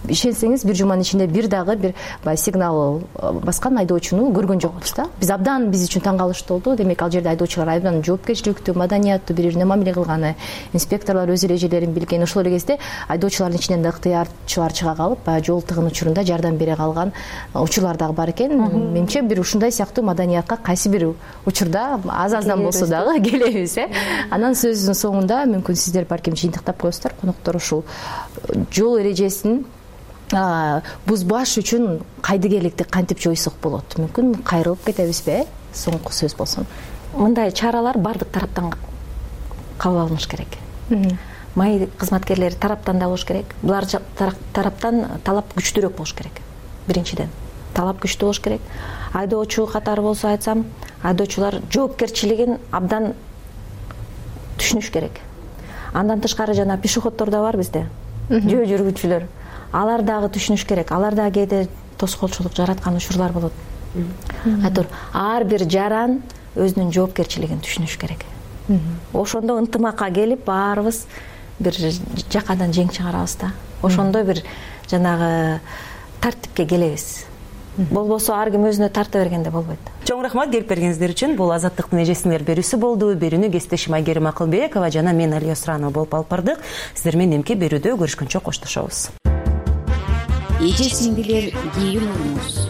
ишенсеңиз бир жуманын ичинде бир дагы бир баягы сигнал баскан айдоочуну көргөн жокпуз да. Биз үчүн таң калыштуу болду. Демек ал жерде айдоочулар абдан жоопкерчиликтүү, маданияттуу, бири-бирине мамиле кылганы, инспекторлор өз эрежелерин билген. Ошол эле кезде айдоочулардын ичинен да ыктыярчылар чыга калып, баягы жол тыгын учурунда жардам бере калган учурлар дагы бар экен. Менимче бир ушундай сыяктуу маданиятка кайсы бир учурда аз-аздан болсо дагы келебиз. Анан сөзүнүн соңунда мүмкүн сиздер балким жыйынтыктап коесуздар, коноктор, ушул жол эрежесин бузбаш үчүн кайдыгерликти кантип жойсок болот? Мүмкүн кайрылып кетебизби? Соңку сөз болсун. Мындай чаралар бардык тараптан кабыл алыныш керек. Маи кызматкерлери тараптан да болуш керек. Булар тараптан талап күчтүүрөөк болуш керек. Биринчиден, талап күчтүү болуш керек. Айдоочу катары болсо айтсам, айдоочулар жоопкерчилигин абдан түшүнүш керек. Андан тышкары жана пешеходдор да бар бизде. Жөө жүргүчүлөр. Алар дагы түшүнүш керек. Алар дагы кээде тоскоолчулук жараткан учурлар болот. Айтор, ар бир жаран өзүнүн жоопкерчилигин түшүнүш керек. Ошондо ынтымакка келип баарыбыз бир жакадан жең чыгарабыз да. Ошондо бир жанагы тартипке келебиз. Болбосо ар ким өзүнө тарта бергенде болбойт. Чоң рахмат келип бергениңиздер үчүн. Бул Азаттыктын эжесиңер берүүсү болду. Берүүнү кесиптешим Айгерим Акылбекова жана мен Алия Суранова болуп алып бардык. Сиздер менен эмки берүүдө көрүшкөнчө коштошобуз. Эже сиңдилер, кийин уруңуз.